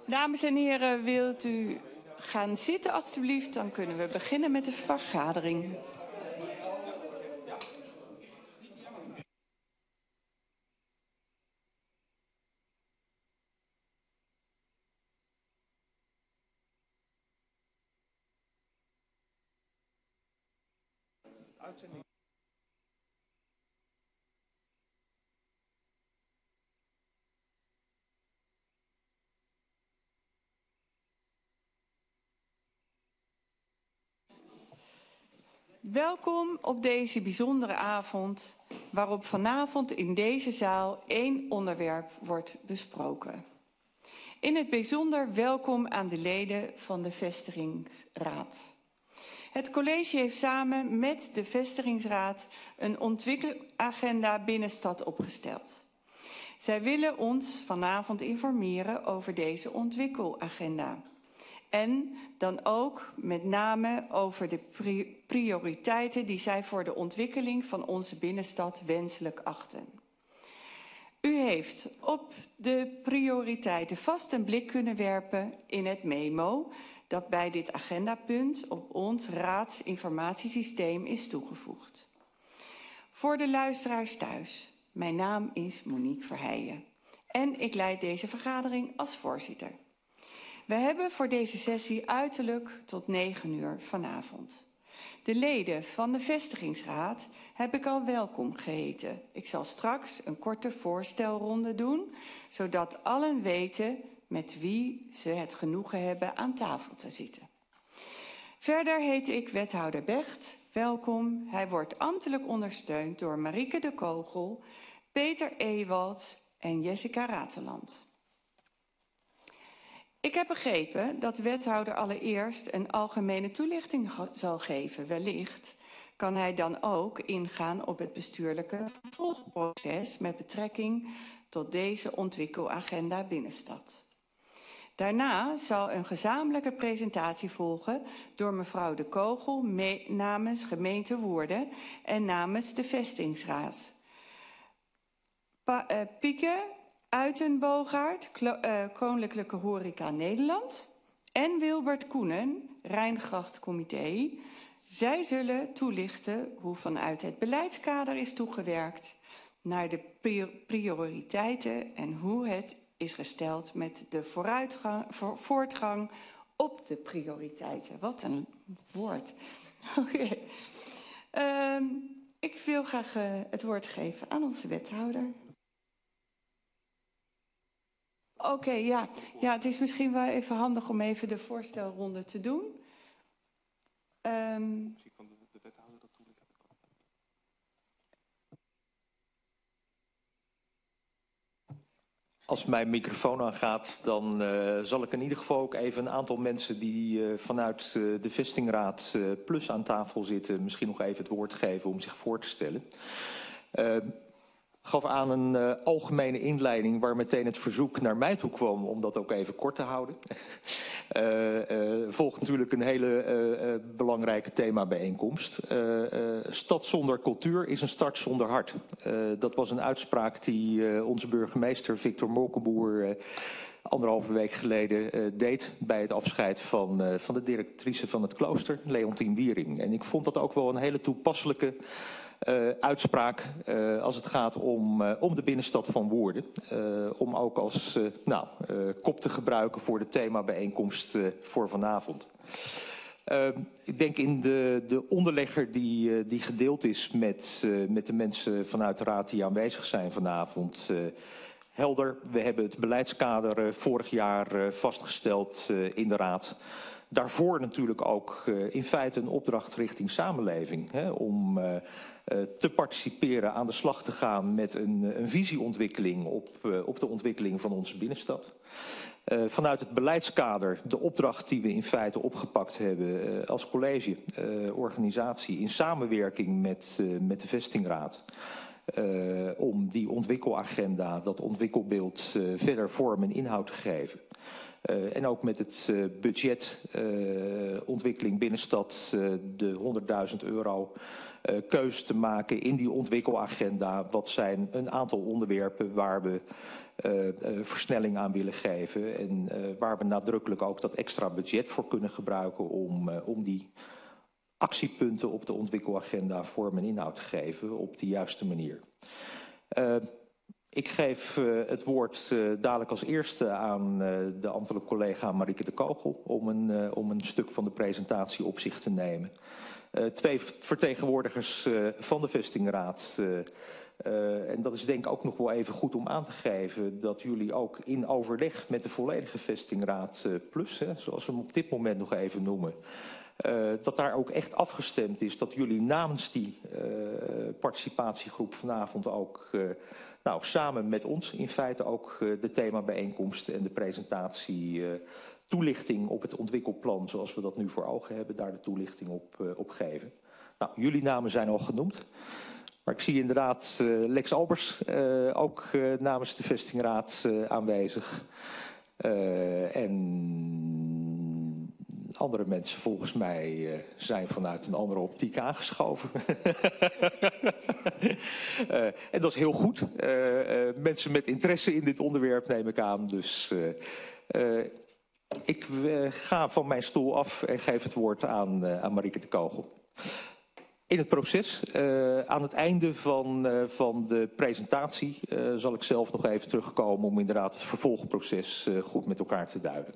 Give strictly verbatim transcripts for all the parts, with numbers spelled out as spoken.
Dames en heren, wilt u gaan zitten alstublieft? Dan kunnen we beginnen met de vergadering. Welkom op deze bijzondere avond, waarop vanavond in deze zaal één onderwerp wordt besproken. In het bijzonder welkom aan de leden van de Vestigingsraad. Het college heeft samen met de Vestigingsraad een ontwikkelagenda binnenstad opgesteld. Zij willen ons vanavond informeren over deze ontwikkelagenda. En dan ook met name over de prioriteiten die zij voor de ontwikkeling van onze binnenstad wenselijk achten. U heeft op de prioriteiten vast een blik kunnen werpen in het memo dat bij dit agendapunt op ons raadsinformatiesysteem is toegevoegd. Voor de luisteraars thuis, mijn naam is Monique Verheijen en ik leid deze vergadering als voorzitter. We hebben voor deze sessie uiterlijk tot negen uur vanavond. De leden van de Vestigingsraad heb ik al welkom geheten. Ik zal straks een korte voorstelronde doen, zodat allen weten met wie ze het genoegen hebben aan tafel te zitten. Verder heet ik wethouder Becht. Welkom. Hij wordt ambtelijk ondersteund door Marieke de Kogel, Peter Ewalds en Jessica Rateland. Ik heb begrepen dat de wethouder allereerst een algemene toelichting zal geven. Wellicht kan hij dan ook ingaan op het bestuurlijke vervolgproces met betrekking tot deze ontwikkelagenda binnenstad. Daarna zal een gezamenlijke presentatie volgen door mevrouw de Kogel namens gemeente Woerden en namens de Vestigingsraad. Pa, uh, Pieke Uitenboogaard, uh, Koninklijke Horeca Nederland en Wilbert Koenen, Rijngrachtcomité. Zij zullen toelichten hoe vanuit het beleidskader is toegewerkt naar de prioriteiten en hoe het is gesteld met de vooruitgang, voor, voortgang op de prioriteiten. Wat een woord. Oké. Okay. Um, ik wil graag uh, het woord geven aan onze wethouder. Oké, okay, ja. ja, het is misschien wel even handig om even de voorstelronde te doen. Um, misschien kan de wethouder dat toelichten. Als mijn microfoon aangaat, dan uh, zal ik in ieder geval ook even een aantal mensen die uh, vanuit uh, de Vestingraad uh, Plus aan tafel zitten, misschien nog even het woord geven om zich voor te stellen. Uh, gaf aan een uh, algemene inleiding waar meteen het verzoek naar mij toe kwam om dat ook even kort te houden. uh, uh, volgt natuurlijk een hele uh, uh, belangrijke themabijeenkomst. Uh, uh, stad zonder cultuur is een stad zonder hart. Uh, dat was een uitspraak die uh, onze burgemeester Victor Molkenboer uh, anderhalve week geleden uh, deed bij het afscheid van, uh, van de directrice van het klooster, Leontien Wiering. En ik vond dat ook wel een hele toepasselijke Uh, uitspraak uh, als het gaat om, uh, om de binnenstad van Woerden. Uh, om ook als uh, nou, uh, kop te gebruiken voor de themabijeenkomst uh, voor vanavond. Uh, ik denk in de, de onderlegger die, uh, die gedeeld is met, uh, met de mensen vanuit de raad die aanwezig zijn vanavond. Uh, helder, we hebben het beleidskader uh, vorig jaar uh, vastgesteld uh, in de raad. Daarvoor natuurlijk ook uh, in feite een opdracht richting samenleving. Hè, om uh, uh, te participeren, aan de slag te gaan met een, een visieontwikkeling op, uh, op de ontwikkeling van onze binnenstad. Uh, vanuit het beleidskader, de opdracht die we in feite opgepakt hebben uh, als college, uh, organisatie in samenwerking met, uh, met de Vestingraad. Uh, om die ontwikkelagenda, dat ontwikkelbeeld uh, verder vorm en inhoud te geven. Uh, en ook met het uh, budget uh, ontwikkeling binnenstad uh, de honderdduizend euro uh, keuze te maken in die ontwikkelagenda. Wat zijn een aantal onderwerpen waar we uh, uh, versnelling aan willen geven. En uh, waar we nadrukkelijk ook dat extra budget voor kunnen gebruiken om, uh, om die actiepunten op de ontwikkelagenda vorm en inhoud te geven op de juiste manier. Uh, Ik geef uh, het woord uh, dadelijk als eerste aan uh, de ambtelijke collega Marieke de Kogel om een, uh, om een stuk van de presentatie op zich te nemen. Uh, twee vertegenwoordigers uh, van de vestingraad. Uh, uh, en dat is denk ik ook nog wel even goed om aan te geven dat jullie ook in overleg met de volledige vestingraad uh, plus, hè, zoals we hem op dit moment nog even noemen, Uh, dat daar ook echt afgestemd is dat jullie namens die uh, participatiegroep vanavond ook uh, nou, samen met ons in feite ook uh, de themabijeenkomst en de presentatie uh, toelichting op het ontwikkelplan zoals we dat nu voor ogen hebben, daar de toelichting op, uh, op geven. Nou, jullie namen zijn al genoemd. Maar ik zie inderdaad uh, Lex Albers uh, ook uh, namens de vestingraad uh, aanwezig. Uh, en andere mensen volgens mij uh, zijn vanuit een andere optiek aangeschoven. uh, en dat is heel goed. Uh, uh, mensen met interesse in dit onderwerp neem ik aan. Dus uh, uh, ik uh, ga van mijn stoel af en geef het woord aan, uh, aan Marieke de Kogel. In het proces, uh, aan het einde van, uh, van de presentatie, uh, zal ik zelf nog even terugkomen om inderdaad het vervolgproces uh, goed met elkaar te duiden.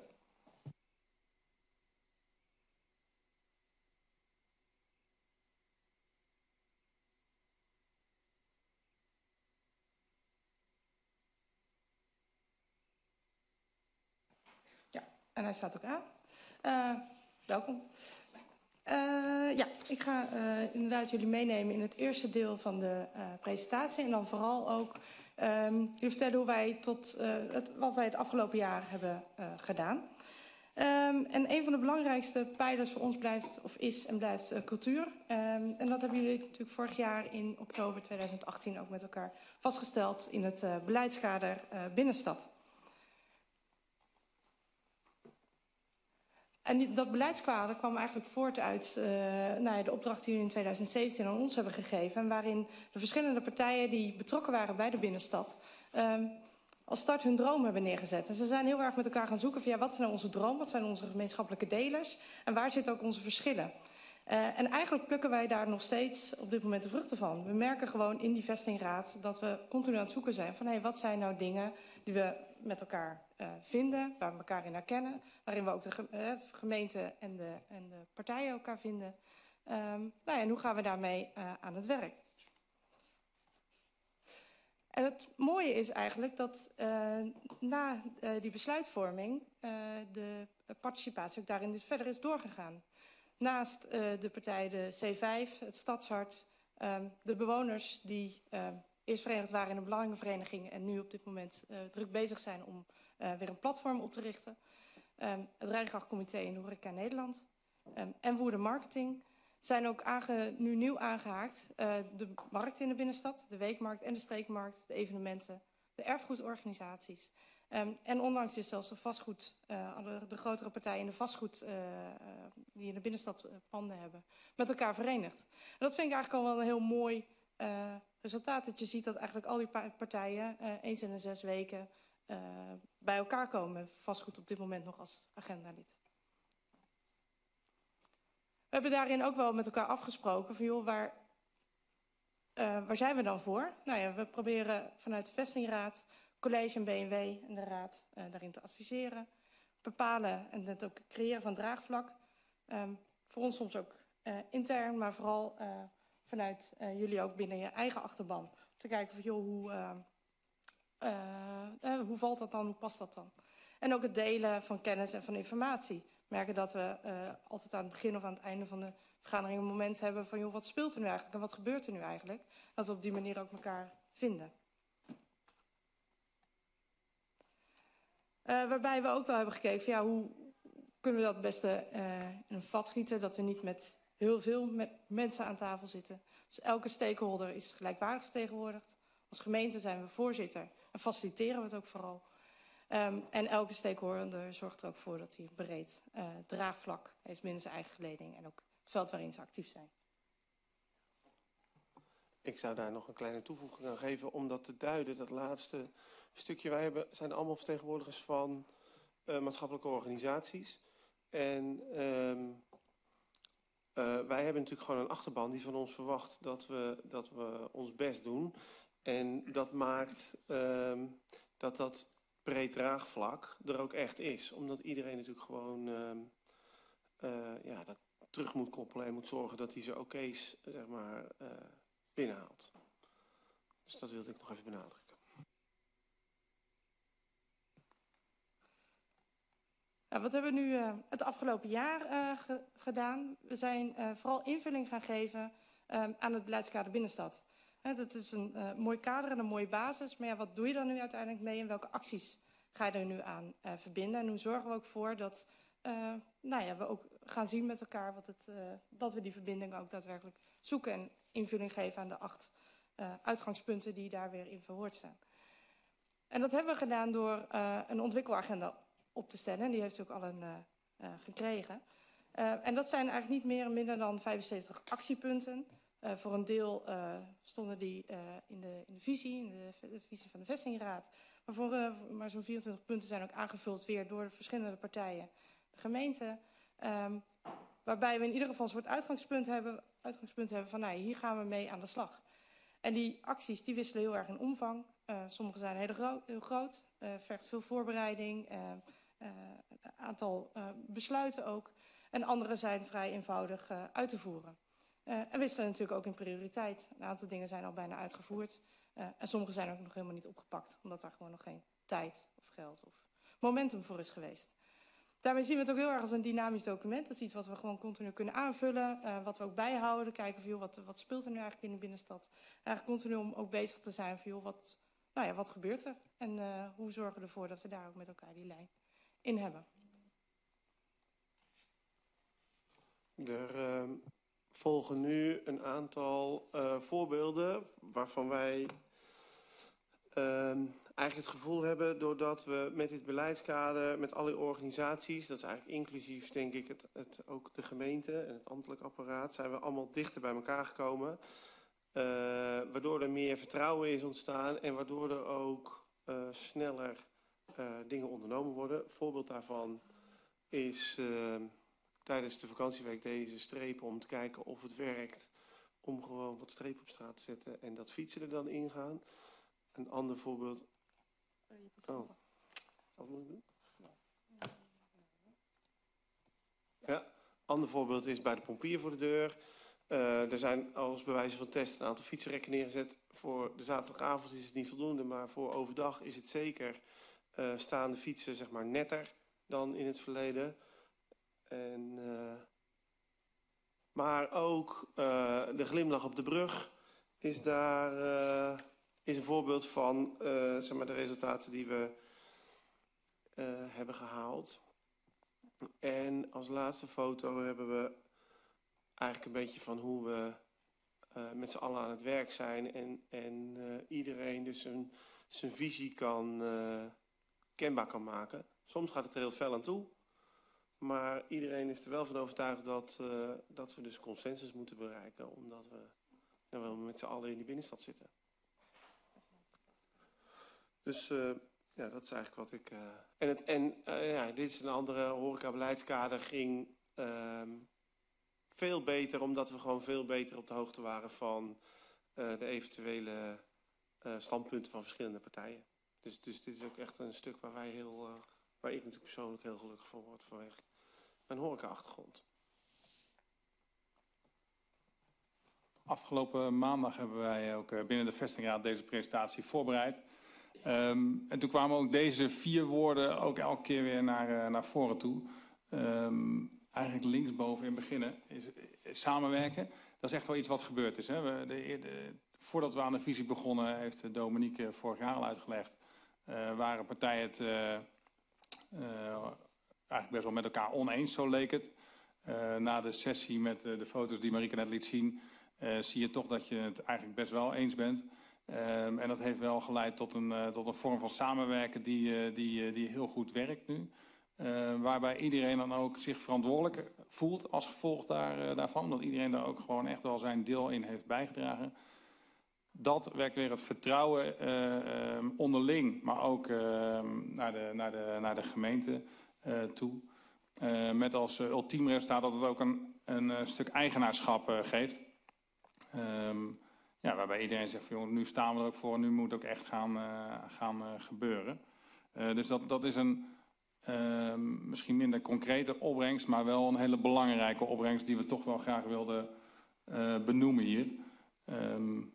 Ja, en hij staat ook aan. Uh, welkom. Uh, ja, ik ga uh, inderdaad jullie meenemen in het eerste deel van de uh, presentatie. En dan vooral ook um, jullie vertellen hoe wij tot, uh, het, wat wij het afgelopen jaar hebben uh, gedaan. Um, en een van de belangrijkste pijlers voor ons blijft, of is en blijft uh, cultuur. Um, en dat hebben jullie natuurlijk vorig jaar in oktober tweeduizend achttien ook met elkaar vastgesteld in het uh, beleidskader uh, Binnenstad. En die, dat beleidskader kwam eigenlijk voort uit uh, nou ja, de opdracht die jullie in tweeduizend zeventien aan ons hebben gegeven. En waarin de verschillende partijen die betrokken waren bij de binnenstad um, als start hun droom hebben neergezet. En ze zijn heel erg met elkaar gaan zoeken van ja, wat is nou onze droom, wat zijn onze gemeenschappelijke delers en waar zitten ook onze verschillen. Uh, en eigenlijk plukken wij daar nog steeds op dit moment de vruchten van. We merken gewoon in die vestingraad dat we continu aan het zoeken zijn van hé, hey, wat zijn nou dingen die we met elkaar uh, vinden, waar we elkaar in herkennen, waarin we ook de uh, gemeente en de, en de partijen elkaar vinden. Um, nou ja, en hoe gaan we daarmee uh, aan het werk? En het mooie is eigenlijk dat uh, na uh, die besluitvorming uh, de participatie ook daarin dus verder is doorgegaan. Naast uh, de partij de C vijf, het Stadshart, um, de bewoners die uh, eerst verenigd waren in een belangenvereniging en nu op dit moment uh, druk bezig zijn om uh, weer een platform op te richten. Um, het Rijngrachtcomité in de Horeca Nederland um, en Woerden Marketing zijn ook aange, nu nieuw aangehaakt. Uh, de markt in de binnenstad, de weekmarkt en de streekmarkt, de evenementen, de erfgoedorganisaties. Um, en onlangs is zelfs de vastgoed, uh, de, de grotere partijen in de vastgoed uh, uh, die in de binnenstad uh, panden hebben, met elkaar verenigd. En dat vind ik eigenlijk al wel een heel mooi uh, resultaat. Dat je ziet dat eigenlijk al die partijen uh, eens in de zes weken uh, bij elkaar komen. Vastgoed op dit moment nog als agendalid. We hebben daarin ook wel met elkaar afgesproken van joh, waar, uh, waar zijn we dan voor? Nou ja, we proberen vanuit de vestingraad, college en B N W en de raad uh, daarin te adviseren. Bepalen en het ook creëren van draagvlak. Um, voor ons soms ook uh, intern, maar vooral uh, vanuit uh, jullie ook binnen je eigen achterban. Om te kijken van joh, hoe, uh, uh, uh, hoe valt dat dan, hoe past dat dan? En ook het delen van kennis en van informatie. We merken dat we uh, altijd aan het begin of aan het einde van de vergadering een moment hebben van joh, wat speelt er nu eigenlijk en wat gebeurt er nu eigenlijk? Dat we op die manier ook elkaar vinden. Uh, waarbij we ook wel hebben gekeken van ja, hoe kunnen we dat het beste uh, in een vat gieten, dat we niet met heel veel met mensen aan tafel zitten. Dus elke stakeholder is gelijkwaardig vertegenwoordigd. Als gemeente zijn we voorzitter en faciliteren we het ook vooral. Um, en elke stakeholder zorgt er ook voor dat hij een breed uh, draagvlak heeft binnen zijn eigen geleding en ook het veld waarin ze actief zijn. Ik zou daar nog een kleine toevoeging aan geven om dat te duiden. Dat laatste stukje, wij hebben, zijn allemaal vertegenwoordigers van uh, maatschappelijke organisaties. En um, uh, wij hebben natuurlijk gewoon een achterban die van ons verwacht dat we, dat we ons best doen. En dat maakt um, dat dat breed draagvlak er ook echt is. Omdat iedereen natuurlijk gewoon um, uh, ja, dat terug moet koppelen en moet zorgen dat hij zijn oké's, zeg maar, uh, binnenhaalt. Dus dat wilde ik nog even benadrukken. Nou, wat hebben we nu uh, het afgelopen jaar uh, ge gedaan? We zijn uh, vooral invulling gaan geven uh, aan het beleidskader Binnenstad. He, dat is een uh, mooi kader en een mooie basis. Maar ja, wat doe je dan nu uiteindelijk mee en welke acties ga je er nu aan uh, verbinden? En hoe zorgen we ook voor dat uh, nou ja, we ook gaan zien met elkaar wat het, uh, dat we die verbinding ook daadwerkelijk zoeken en invulling geven aan de acht uh, uitgangspunten die daar weer in verwoord zijn. En dat hebben we gedaan door uh, een ontwikkelagenda op te stellen. En die heeft u ook al een uh, uh, gekregen. Uh, en dat zijn eigenlijk niet meer en minder dan vijfenzeventig actiepunten. Uh, voor een deel uh, stonden die uh, in, de, in de visie, in de, de visie van de vestingraad. Maar, voor, uh, maar zo'n vierentwintig punten zijn ook aangevuld weer door de verschillende partijen, de gemeente. Um, waarbij we in ieder geval een soort uitgangspunt hebben, uitgangspunt hebben van nou, hier gaan we mee aan de slag. En die acties die wisselen heel erg in omvang. Uh, sommige zijn heel, gro heel groot, uh, vergt veel voorbereiding, uh, uh, een aantal uh, besluiten ook. En andere zijn vrij eenvoudig uh, uit te voeren. Uh, en wisselen natuurlijk ook in prioriteit. Een aantal dingen zijn al bijna uitgevoerd. Uh, en sommige zijn ook nog helemaal niet opgepakt. Omdat daar gewoon nog geen tijd of geld of momentum voor is geweest. Daarmee zien we het ook heel erg als een dynamisch document. Dat is iets wat we gewoon continu kunnen aanvullen. Uh, wat we ook bijhouden. Kijken van joh, wat, wat speelt er nu eigenlijk in de binnenstad. Eigenlijk continu om ook bezig te zijn van joh, wat, nou ja, wat gebeurt er? En uh, hoe zorgen we ervoor dat we daar ook met elkaar die lijn in hebben. Er uh, volgen nu een aantal uh, voorbeelden waarvan wij uh, eigenlijk het gevoel hebben, doordat we met dit beleidskader, met alle organisaties, dat is eigenlijk inclusief denk ik het, het, ook de gemeente en het ambtelijk apparaat, zijn we allemaal dichter bij elkaar gekomen. Uh, waardoor er meer vertrouwen is ontstaan en waardoor er ook uh, sneller uh, dingen ondernomen worden. Een voorbeeld daarvan is uh, tijdens de vakantieweek deze strepen om te kijken of het werkt om gewoon wat strepen op straat te zetten en dat fietsen er dan ingaan. Een ander voorbeeld. Oh, wat moet ik doen? Ja, ander voorbeeld is bij de pompier voor de deur. Uh, er zijn als bewijzen van test een aantal fietsenrekken neergezet. Voor de zaterdagavond is het niet voldoende, maar voor overdag is het zeker. Uh, staan de fietsen zeg maar netter dan in het verleden. En, uh, maar ook uh, de glimlach op de brug is daar uh, is een voorbeeld van uh, zeg maar de resultaten die we uh, hebben gehaald. En als laatste foto hebben we eigenlijk een beetje van hoe we uh, met z'n allen aan het werk zijn en, en uh, iedereen dus een, zijn visie kan, uh, kenbaar kan maken. Soms gaat het er heel fel aan toe, maar iedereen is er wel van overtuigd dat, uh, dat we dus consensus moeten bereiken, omdat we nou, wel met z'n allen in die binnenstad zitten. Dus uh, ja, dat is eigenlijk wat ik... Uh, en het, en uh, ja, dit is een andere horecabeleidskader, ging uh, veel beter, omdat we gewoon veel beter op de hoogte waren van uh, de eventuele uh, standpunten van verschillende partijen. Dus, dus dit is ook echt een stuk waar wij heel, uh, waar ik natuurlijk persoonlijk heel gelukkig van word vanwege mijn horeca-achtergrond. Afgelopen maandag hebben wij ook binnen de vestingraad deze presentatie voorbereid. Um, en toen kwamen ook deze vier woorden ook elke keer weer naar, uh, naar voren toe. Um, eigenlijk linksboven in beginnen is, is samenwerken. Dat is echt wel iets wat gebeurd is. Hè. We, de, de, voordat we aan de visie begonnen, heeft Dominique vorig jaar al uitgelegd, uh, waren partijen het uh, uh, eigenlijk best wel met elkaar oneens, zo leek het. Uh, na de sessie met uh, de foto's die Marieke net liet zien, uh, zie je toch dat je het eigenlijk best wel eens bent. Um, en dat heeft wel geleid tot een, uh, tot een vorm van samenwerken die, uh, die, uh, die heel goed werkt nu. Uh, waarbij iedereen dan ook zich verantwoordelijk voelt als gevolg daar, uh, daarvan. Dat iedereen daar ook gewoon echt wel zijn deel in heeft bijgedragen. Dat werkt weer het vertrouwen uh, um, onderling, maar ook uh, naar, de, naar, de, naar de gemeente uh, toe. Uh, met als uh, ultiem resultaat dat het ook een, een uh, stuk eigenaarschap uh, geeft. Um, ja, waarbij iedereen zegt van, joh, nu staan we er ook voor en nu moet het ook echt gaan, uh, gaan uh, gebeuren. Uh, dus dat, dat is een uh, misschien minder concrete opbrengst, maar wel een hele belangrijke opbrengst die we toch wel graag wilden uh, benoemen hier. Um,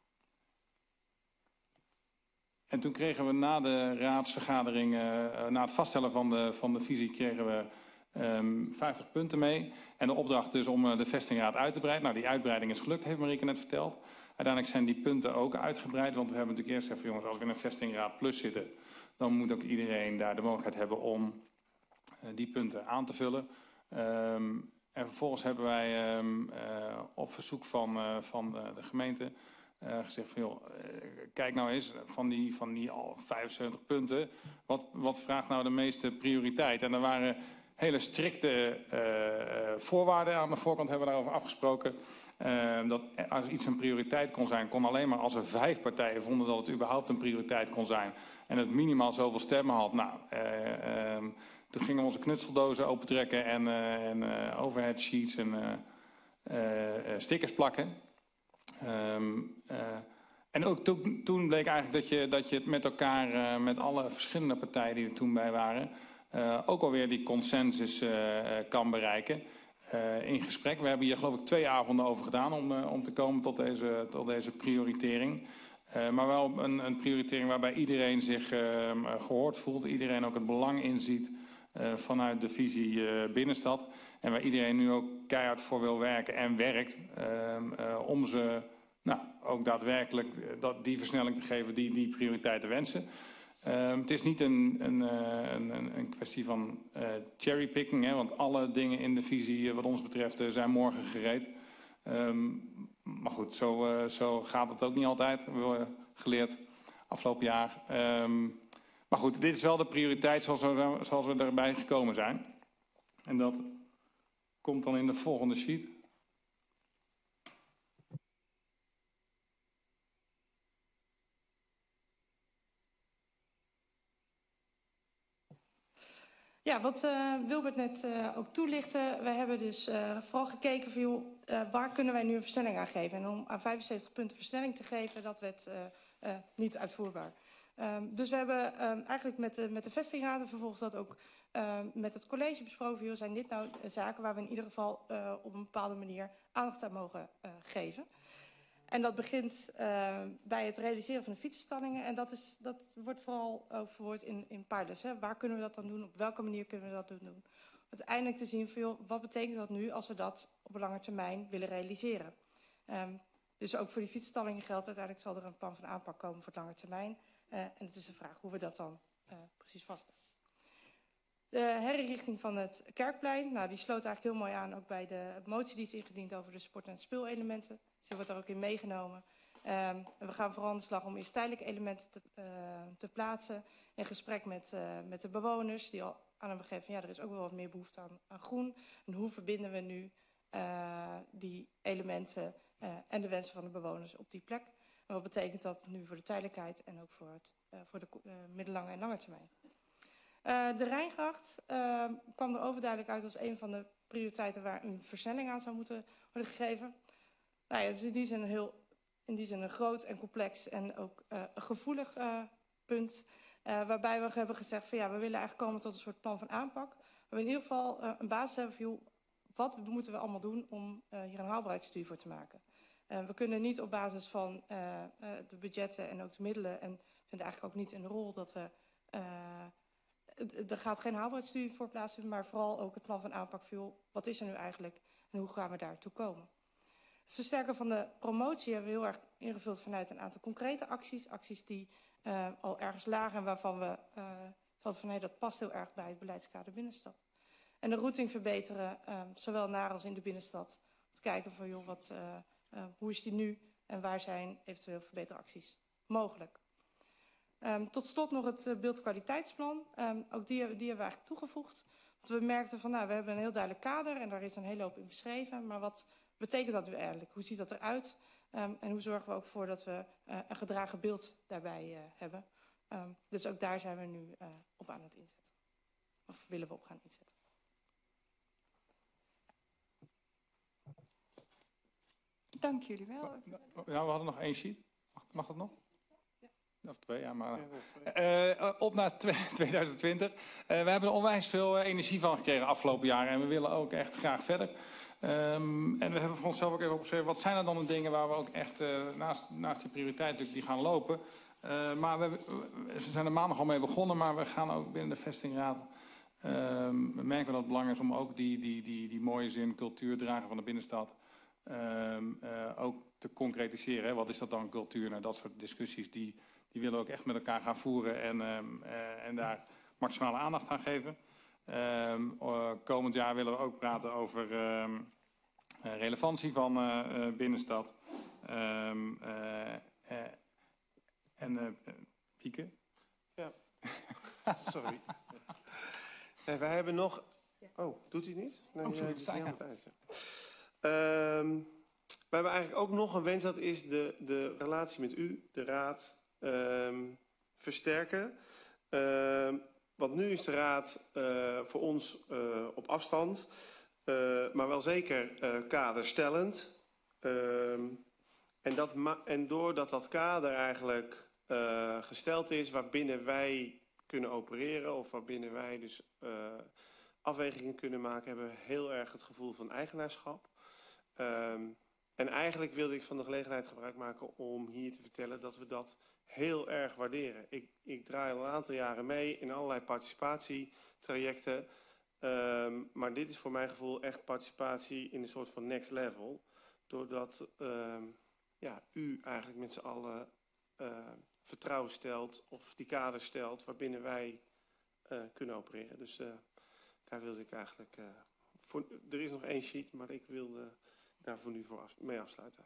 En toen kregen we na de raadsvergadering, uh, na het vaststellen van de, van de visie, kregen we um, vijftig punten mee. En de opdracht dus om uh, de vestingraad uit te breiden. Nou, die uitbreiding is gelukt, heeft Marieke net verteld. Uiteindelijk zijn die punten ook uitgebreid, want we hebben natuurlijk eerst gezegd van, jongens, als we in een vestingraad plus zitten, dan moet ook iedereen daar de mogelijkheid hebben om uh, die punten aan te vullen. Um, en vervolgens hebben wij um, uh, op verzoek van, uh, van de, de gemeente Uh, gezegd van, joh, uh, kijk nou eens, van die, van die al vijfenzeventig punten, wat, wat vraagt nou de meeste prioriteit? En er waren hele strikte uh, voorwaarden aan de voorkant, hebben we daarover afgesproken. Uh, dat als iets een prioriteit kon zijn, kon alleen maar als er vijf partijen vonden dat het überhaupt een prioriteit kon zijn. En het minimaal zoveel stemmen had. Nou, uh, uh, toen gingen we onze knutseldozen opentrekken en, uh, en uh, overhead sheets en uh, uh, uh, stickers plakken. Um, uh, en ook to, toen bleek eigenlijk dat je, dat je het met elkaar, uh, met alle verschillende partijen die er toen bij waren, uh, ook alweer die consensus uh, kan bereiken uh, in gesprek. We hebben hier geloof ik twee avonden over gedaan om, uh, om te komen tot deze, tot deze prioritering. Uh, maar wel een, een prioritering waarbij iedereen zich uh, gehoord voelt, iedereen ook het belang inziet uh, vanuit de visie uh, Binnenstad. En waar iedereen nu ook keihard voor wil werken en werkt uh, uh, om ze nou, ook daadwerkelijk uh, dat, die versnelling te geven die die prioriteiten wensen. Uh, het is niet een, een, uh, een, een kwestie van uh, cherrypicking, hè, want alle dingen in de visie uh, wat ons betreft uh, zijn morgen gereed. Um, maar goed, zo, uh, zo gaat het ook niet altijd, hebben we geleerd afgelopen jaar. Um, maar goed, dit is wel de prioriteit zoals we, zoals we erbij gekomen zijn. En dat komt dan in de volgende sheet. Ja, wat uh, Wilbert net uh, ook toelichtte. Wij hebben dus uh, vooral gekeken van, joh, uh, waar kunnen wij nu een versnelling aan geven. En om aan vijfenzeventig punten versnelling te geven, dat werd uh, uh, niet uitvoerbaar. Um, dus we hebben um, eigenlijk met de, met de vestingraad en vervolgens dat ook uh, met het college besproken. Joh, zijn dit nou zaken waar we in ieder geval uh, op een bepaalde manier aandacht aan mogen uh, geven. En dat begint uh, bij het realiseren van de fietsenstallingen. En dat, is, dat wordt vooral ook verwoord in, in pilots. Hè. Waar kunnen we dat dan doen? Op welke manier kunnen we dat doen? Uiteindelijk te zien van, joh, wat betekent dat nu als we dat op een lange termijn willen realiseren? Um, dus ook voor die fietsstallingen geldt uiteindelijk zal er een plan van aanpak komen voor het lange termijn. Uh, en het is de vraag hoe we dat dan uh, precies vastleggen. De herinrichting van het Kerkplein, nou, die sloot eigenlijk heel mooi aan ook bij de motie die is ingediend over de sport- en speelelementen. Dus die wordt er ook in meegenomen. Um, en we gaan vooral aan de slag om eerst tijdelijke elementen te, uh, te plaatsen. In gesprek met, uh, met de bewoners die al aan hebben gegeven van ja, er is ook wel wat meer behoefte aan, aan groen. En hoe verbinden we nu uh, die elementen uh, en de wensen van de bewoners op die plek? En wat betekent dat nu voor de tijdelijkheid en ook voor, het, uh, voor de uh, middellange en lange termijn? Uh, de Rijngracht uh, kwam er overduidelijk uit als een van de prioriteiten waar een versnelling aan zou moeten worden gegeven. Nou ja, het is in die zin een heel, in die zin een groot en complex en ook uh, een gevoelig uh, punt. Uh, waarbij we hebben gezegd van ja, we willen eigenlijk komen tot een soort plan van aanpak. Waar we in ieder geval uh, een basis hebben van joh, wat moeten we allemaal doen om uh, hier een haalbaarheidsstudie voor te maken. Uh, we kunnen niet op basis van uh, uh, de budgetten en ook de middelen, en we vinden eigenlijk ook niet in de rol dat we... Uh, Er gaat geen haalbaarheidsstudie voor plaatsvinden, maar vooral ook het plan van aanpak veel. Wat is er nu eigenlijk en hoe gaan we daartoe komen? Het versterken van de promotie hebben we heel erg ingevuld vanuit een aantal concrete acties. Acties die uh, al ergens lagen en waarvan we uh, van nee, dat past heel erg bij het beleidskader binnenstad. En de routing verbeteren, uh, zowel naar als in de binnenstad. Om te kijken van joh, wat, uh, uh, hoe is die nu en waar zijn eventueel verbeteracties mogelijk. Um, tot slot nog het uh, beeldkwaliteitsplan. Um, ook die, die hebben we eigenlijk toegevoegd. Want we merkten van, nou, we hebben een heel duidelijk kader en daar is een hele hoop in beschreven. Maar wat betekent dat nu eigenlijk? Hoe ziet dat eruit? Um, en hoe zorgen we ook voor dat we uh, een gedragen beeld daarbij uh, hebben? Um, dus ook daar zijn we nu uh, op aan het inzetten. Of willen we op gaan inzetten. Dank jullie wel. Nou, we hadden nog één sheet. Mag, mag dat nog? Of twee, ja, maar... Uh, op naar twintig twintig. Uh, we hebben er onwijs veel energie van gekregen afgelopen jaren. En we willen ook echt graag verder. Um, en we hebben voor onszelf ook even opgeschreven... wat zijn er dan de dingen waar we ook echt uh, naast, naast die prioriteit die gaan lopen. Uh, maar we, we zijn er maandag al mee begonnen. Maar we gaan ook binnen de vestingraad... Um, we merken dat het belangrijk is om ook die, die, die, die mooie zin... cultuur dragen van de binnenstad... Um, uh, ook te concretiseren. Hè? Wat is dat dan, cultuur? Nou, dat soort discussies... die Die willen we ook echt met elkaar gaan voeren en, um, uh, en daar maximale aandacht aan geven. Um, uh, komend jaar willen we ook praten over um, uh, relevantie van uh, uh, binnenstad. Um, uh, uh, en uh, Pieke? Ja, sorry. Nee, wij hebben nog... Oh, doet hij niet? Nee, oh, sorry, uh, aan het eind. Um, we hebben eigenlijk ook nog een wens, dat is de, de relatie met u, de raad... Um, versterken. Um, want nu is de raad uh, voor ons uh, op afstand, uh, maar wel zeker uh, kaderstellend. Um, en, dat en doordat dat kader eigenlijk uh, gesteld is waarbinnen wij kunnen opereren of waarbinnen wij dus uh, afwegingen kunnen maken, hebben we heel erg het gevoel van eigenaarschap. Um, en eigenlijk wilde ik van de gelegenheid gebruik maken om hier te vertellen dat we dat heel erg waarderen. Ik, ik draai al een aantal jaren mee in allerlei participatietrajecten. Um, maar dit is voor mijn gevoel echt participatie in een soort van next level. Doordat um, ja, u eigenlijk met z'n allen uh, vertrouwen stelt of die kaders stelt waarbinnen wij uh, kunnen opereren. Dus uh, daar wilde ik eigenlijk... Uh, voor, er is nog één sheet, maar ik wilde daar voor nu voor af, mee afsluiten.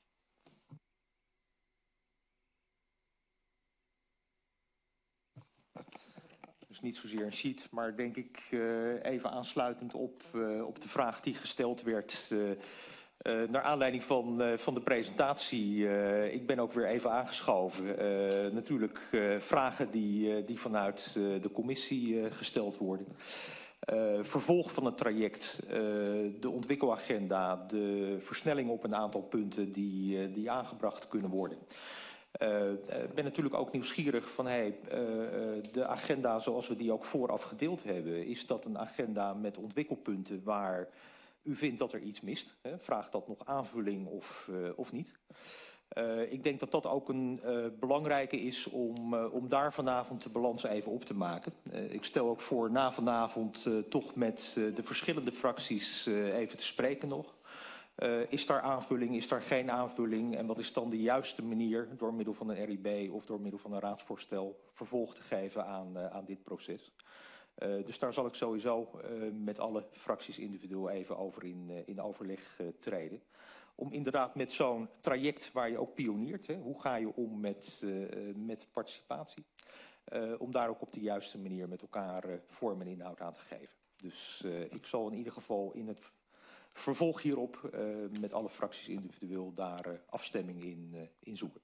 Dus niet zozeer een sheet, maar denk ik uh, even aansluitend op, uh, op de vraag die gesteld werd... Uh, uh, naar aanleiding van, uh, van de presentatie. Uh, ik ben ook weer even aangeschoven. Uh, natuurlijk uh, vragen die, uh, die vanuit uh, de commissie uh, gesteld worden. Uh, vervolg van het traject, uh, de ontwikkelagenda, de versnelling op een aantal punten die, uh, die aangebracht kunnen worden. Ik uh, ben natuurlijk ook nieuwsgierig van hey, uh, de agenda zoals we die ook vooraf gedeeld hebben. Is dat een agenda met ontwikkelpunten waar u vindt dat er iets mist? Hè? Vraagt dat nog aanvulling of, uh, of niet? Uh, ik denk dat dat ook een uh, belangrijke is om, uh, om daar vanavond de balans even op te maken. Uh, ik stel ook voor na vanavond uh, toch met uh, de verschillende fracties uh, even te spreken nog. Uh, is daar aanvulling, is daar geen aanvulling? En wat is dan de juiste manier door middel van een R I B of door middel van een raadsvoorstel vervolg te geven aan, uh, aan dit proces? Uh, dus daar zal ik sowieso uh, met alle fracties individueel even over in, uh, in overleg uh, treden. Om inderdaad met zo'n traject waar je ook pioniert, hè, hoe ga je om met, uh, met participatie? Uh, om daar ook op de juiste manier met elkaar uh, vorm en inhoud aan te geven. Dus uh, ik zal in ieder geval in het vervolg hierop uh, met alle fracties individueel daar uh, afstemming in, uh, in zoeken.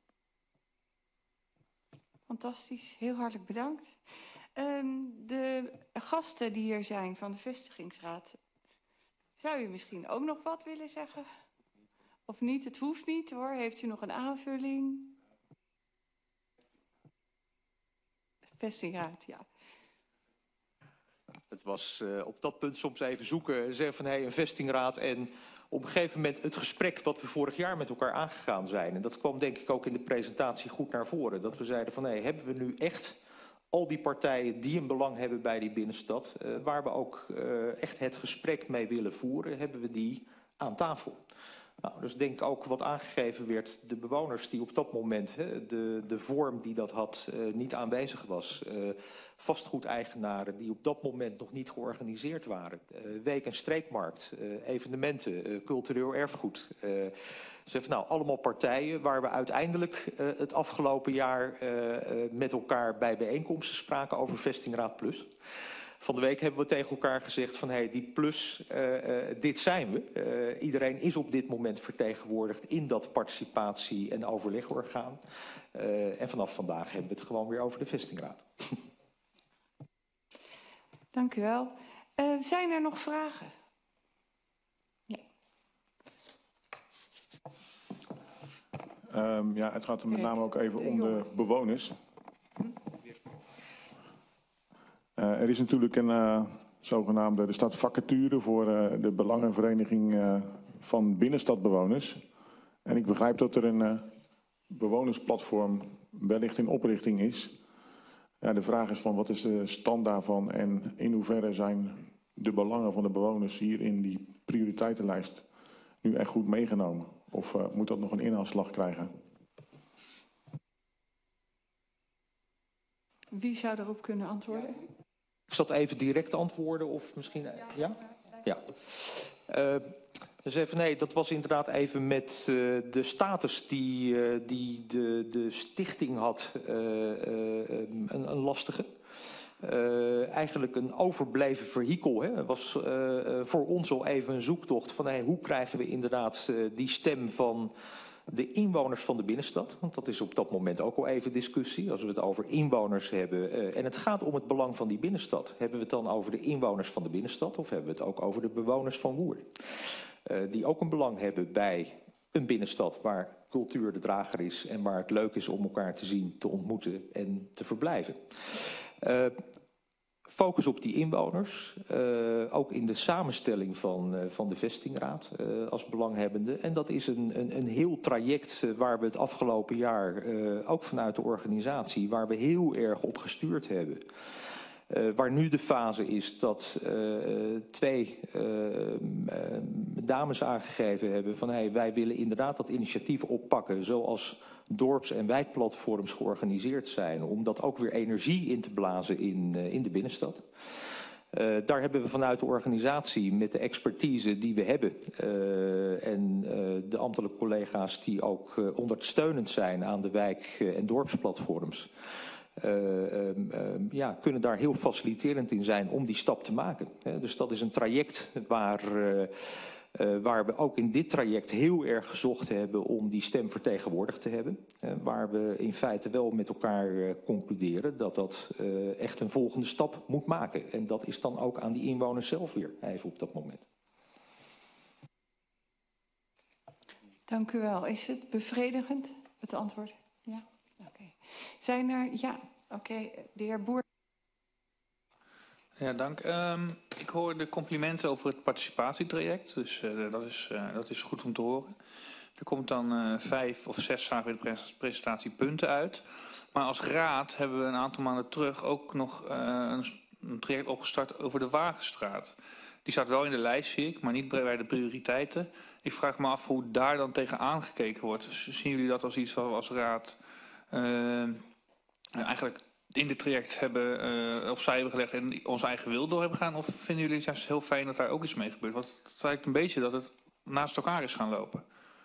Fantastisch, heel hartelijk bedankt. Um, de gasten die hier zijn van de vestigingsraad, zou u misschien ook nog wat willen zeggen? Of niet? Het hoeft niet hoor. Heeft u nog een aanvulling? Vestingraad, ja. Het was uh, op dat punt soms even zoeken. Zeggen van hey, een vestingraad. En op een gegeven moment het gesprek wat we vorig jaar met elkaar aangegaan zijn. En dat kwam denk ik ook in de presentatie goed naar voren. Dat we zeiden van hey, hebben we nu echt al die partijen die een belang hebben bij die binnenstad. Uh, waar we ook uh, echt het gesprek mee willen voeren. Hebben we die aan tafel. Nou, dus denk ook wat aangegeven werd, de bewoners die op dat moment, hè, de, de vorm die dat had, uh, niet aanwezig was. Uh, vastgoedeigenaren die op dat moment nog niet georganiseerd waren. Uh, week- en streekmarkt, uh, evenementen, uh, cultureel erfgoed. Uh, dus even, nou, allemaal partijen waar we uiteindelijk uh, het afgelopen jaar uh, uh, met elkaar bij bijeenkomsten spraken over Vestingraad Plus. Van de week hebben we tegen elkaar gezegd van hey, die plus, uh, uh, dit zijn we. Uh, iedereen is op dit moment vertegenwoordigd in dat participatie- en overlegorgaan. Uh, en vanaf vandaag hebben we het gewoon weer over de Vestingraad. Dank u wel. Uh, zijn er nog vragen? Ja. Um, ja, het gaat er met name ook even om de bewoners. Uh, er is natuurlijk een uh, zogenaamde, er staat vacature voor uh, de belangenvereniging uh, van binnenstadbewoners. En ik begrijp dat er een uh, bewonersplatform wellicht in oprichting is. Ja, de vraag is van wat is de stand daarvan en in hoeverre zijn de belangen van de bewoners hier in die prioriteitenlijst nu echt goed meegenomen? Of uh, moet dat nog een inhaalslag krijgen? Wie zou daarop kunnen antwoorden? Ik zal het even direct antwoorden of misschien... Ja? Ja. Uh, dus even, nee, dat was inderdaad even met uh, de status die, uh, die de, de stichting had, uh, uh, een, een lastige. Uh, eigenlijk een overbleven vehikel. Het was uh, voor ons al even een zoektocht van hey, hoe krijgen we inderdaad uh, die stem van de inwoners van de binnenstad. Want dat is op dat moment ook al even discussie. Als we het over inwoners hebben uh, en het gaat om het belang van die binnenstad. Hebben we het dan over de inwoners van de binnenstad of hebben we het ook over de bewoners van Woerden? Uh, die ook een belang hebben bij een binnenstad waar cultuur de drager is en waar het leuk is om elkaar te zien, te ontmoeten en te verblijven. Uh, focus op die inwoners, uh, ook in de samenstelling van, uh, van de vestingraad uh, als belanghebbende. En dat is een, een, een heel traject uh, waar we het afgelopen jaar, uh, ook vanuit de organisatie, waar we heel erg op gestuurd hebben. Uh, waar nu de fase is dat uh, twee uh, uh, dames aangegeven hebben van hey, wij willen inderdaad dat initiatief oppakken zoals dorps- en wijkplatforms georganiseerd zijn. Om dat ook weer energie in te blazen in, uh, in de binnenstad. Uh, daar hebben we vanuit de organisatie met de expertise die we hebben uh, en uh, de ambtelijke collega's die ook uh, ondersteunend zijn aan de wijk- en dorpsplatforms. Uh, um, um, ja, kunnen daar heel faciliterend in zijn om die stap te maken. He, dus dat is een traject waar, uh, uh, waar we ook in dit traject heel erg gezocht hebben om die stem vertegenwoordigd te hebben. Uh, waar we in feite wel met elkaar uh, concluderen dat dat uh, echt een volgende stap moet maken. En dat is dan ook aan die inwoners zelf weer even op dat moment. Dank u wel. Is het bevredigend, het antwoord? Ja? Oké. Okay. Zijn er... Ja, oké. Okay. De heer Boer. Ja, dank. Um, ik hoor de complimenten over het participatietraject. Dus uh, dat, is, uh, dat is goed om te horen. Er komt dan uh, vijf of zes, zagen we in de presentatie, punten uit. Maar als raad hebben we een aantal maanden terug ook nog uh, een, een traject opgestart over de Wagenstraat. Die staat wel in de lijst, zie ik, maar niet bij de prioriteiten. Ik vraag me af hoe daar dan tegen aangekeken wordt. Dus zien jullie dat als iets wat we als raad uh, eigenlijk in dit traject hebben uh, opzij hebben gelegd en ons eigen wil door hebben gaan? Of vinden jullie het juist heel fijn dat daar ook iets mee gebeurt? Want het lijkt een beetje dat het naast elkaar is gaan lopen.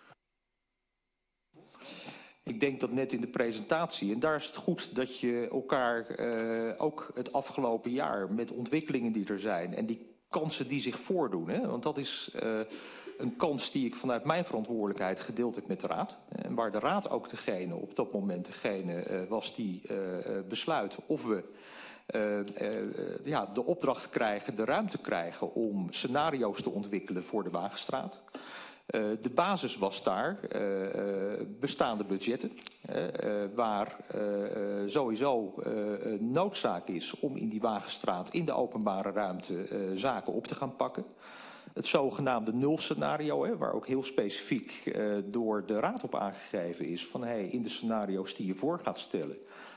Ik denk dat net in de presentatie, en daar is het goed dat je elkaar uh, ook het afgelopen jaar met ontwikkelingen die er zijn en die kansen die zich voordoen, hè, want dat is uh, een kans die ik vanuit mijn verantwoordelijkheid gedeeld heb met de Raad. En waar de Raad ook degene, op dat moment degene uh, was die uh, besluit of we uh, uh, ja, de opdracht krijgen, de ruimte krijgen om scenario's te ontwikkelen voor de Wagenstraat. Uh, de basis was daar uh, bestaande budgetten, uh, uh, waar uh, sowieso uh, noodzaak is om in die Wagenstraat in de openbare ruimte uh, zaken op te gaan pakken. Het zogenaamde nulscenario, hè, waar ook heel specifiek uh, door de Raad op aangegeven is van hey, in de scenario's die je voor gaat stellen,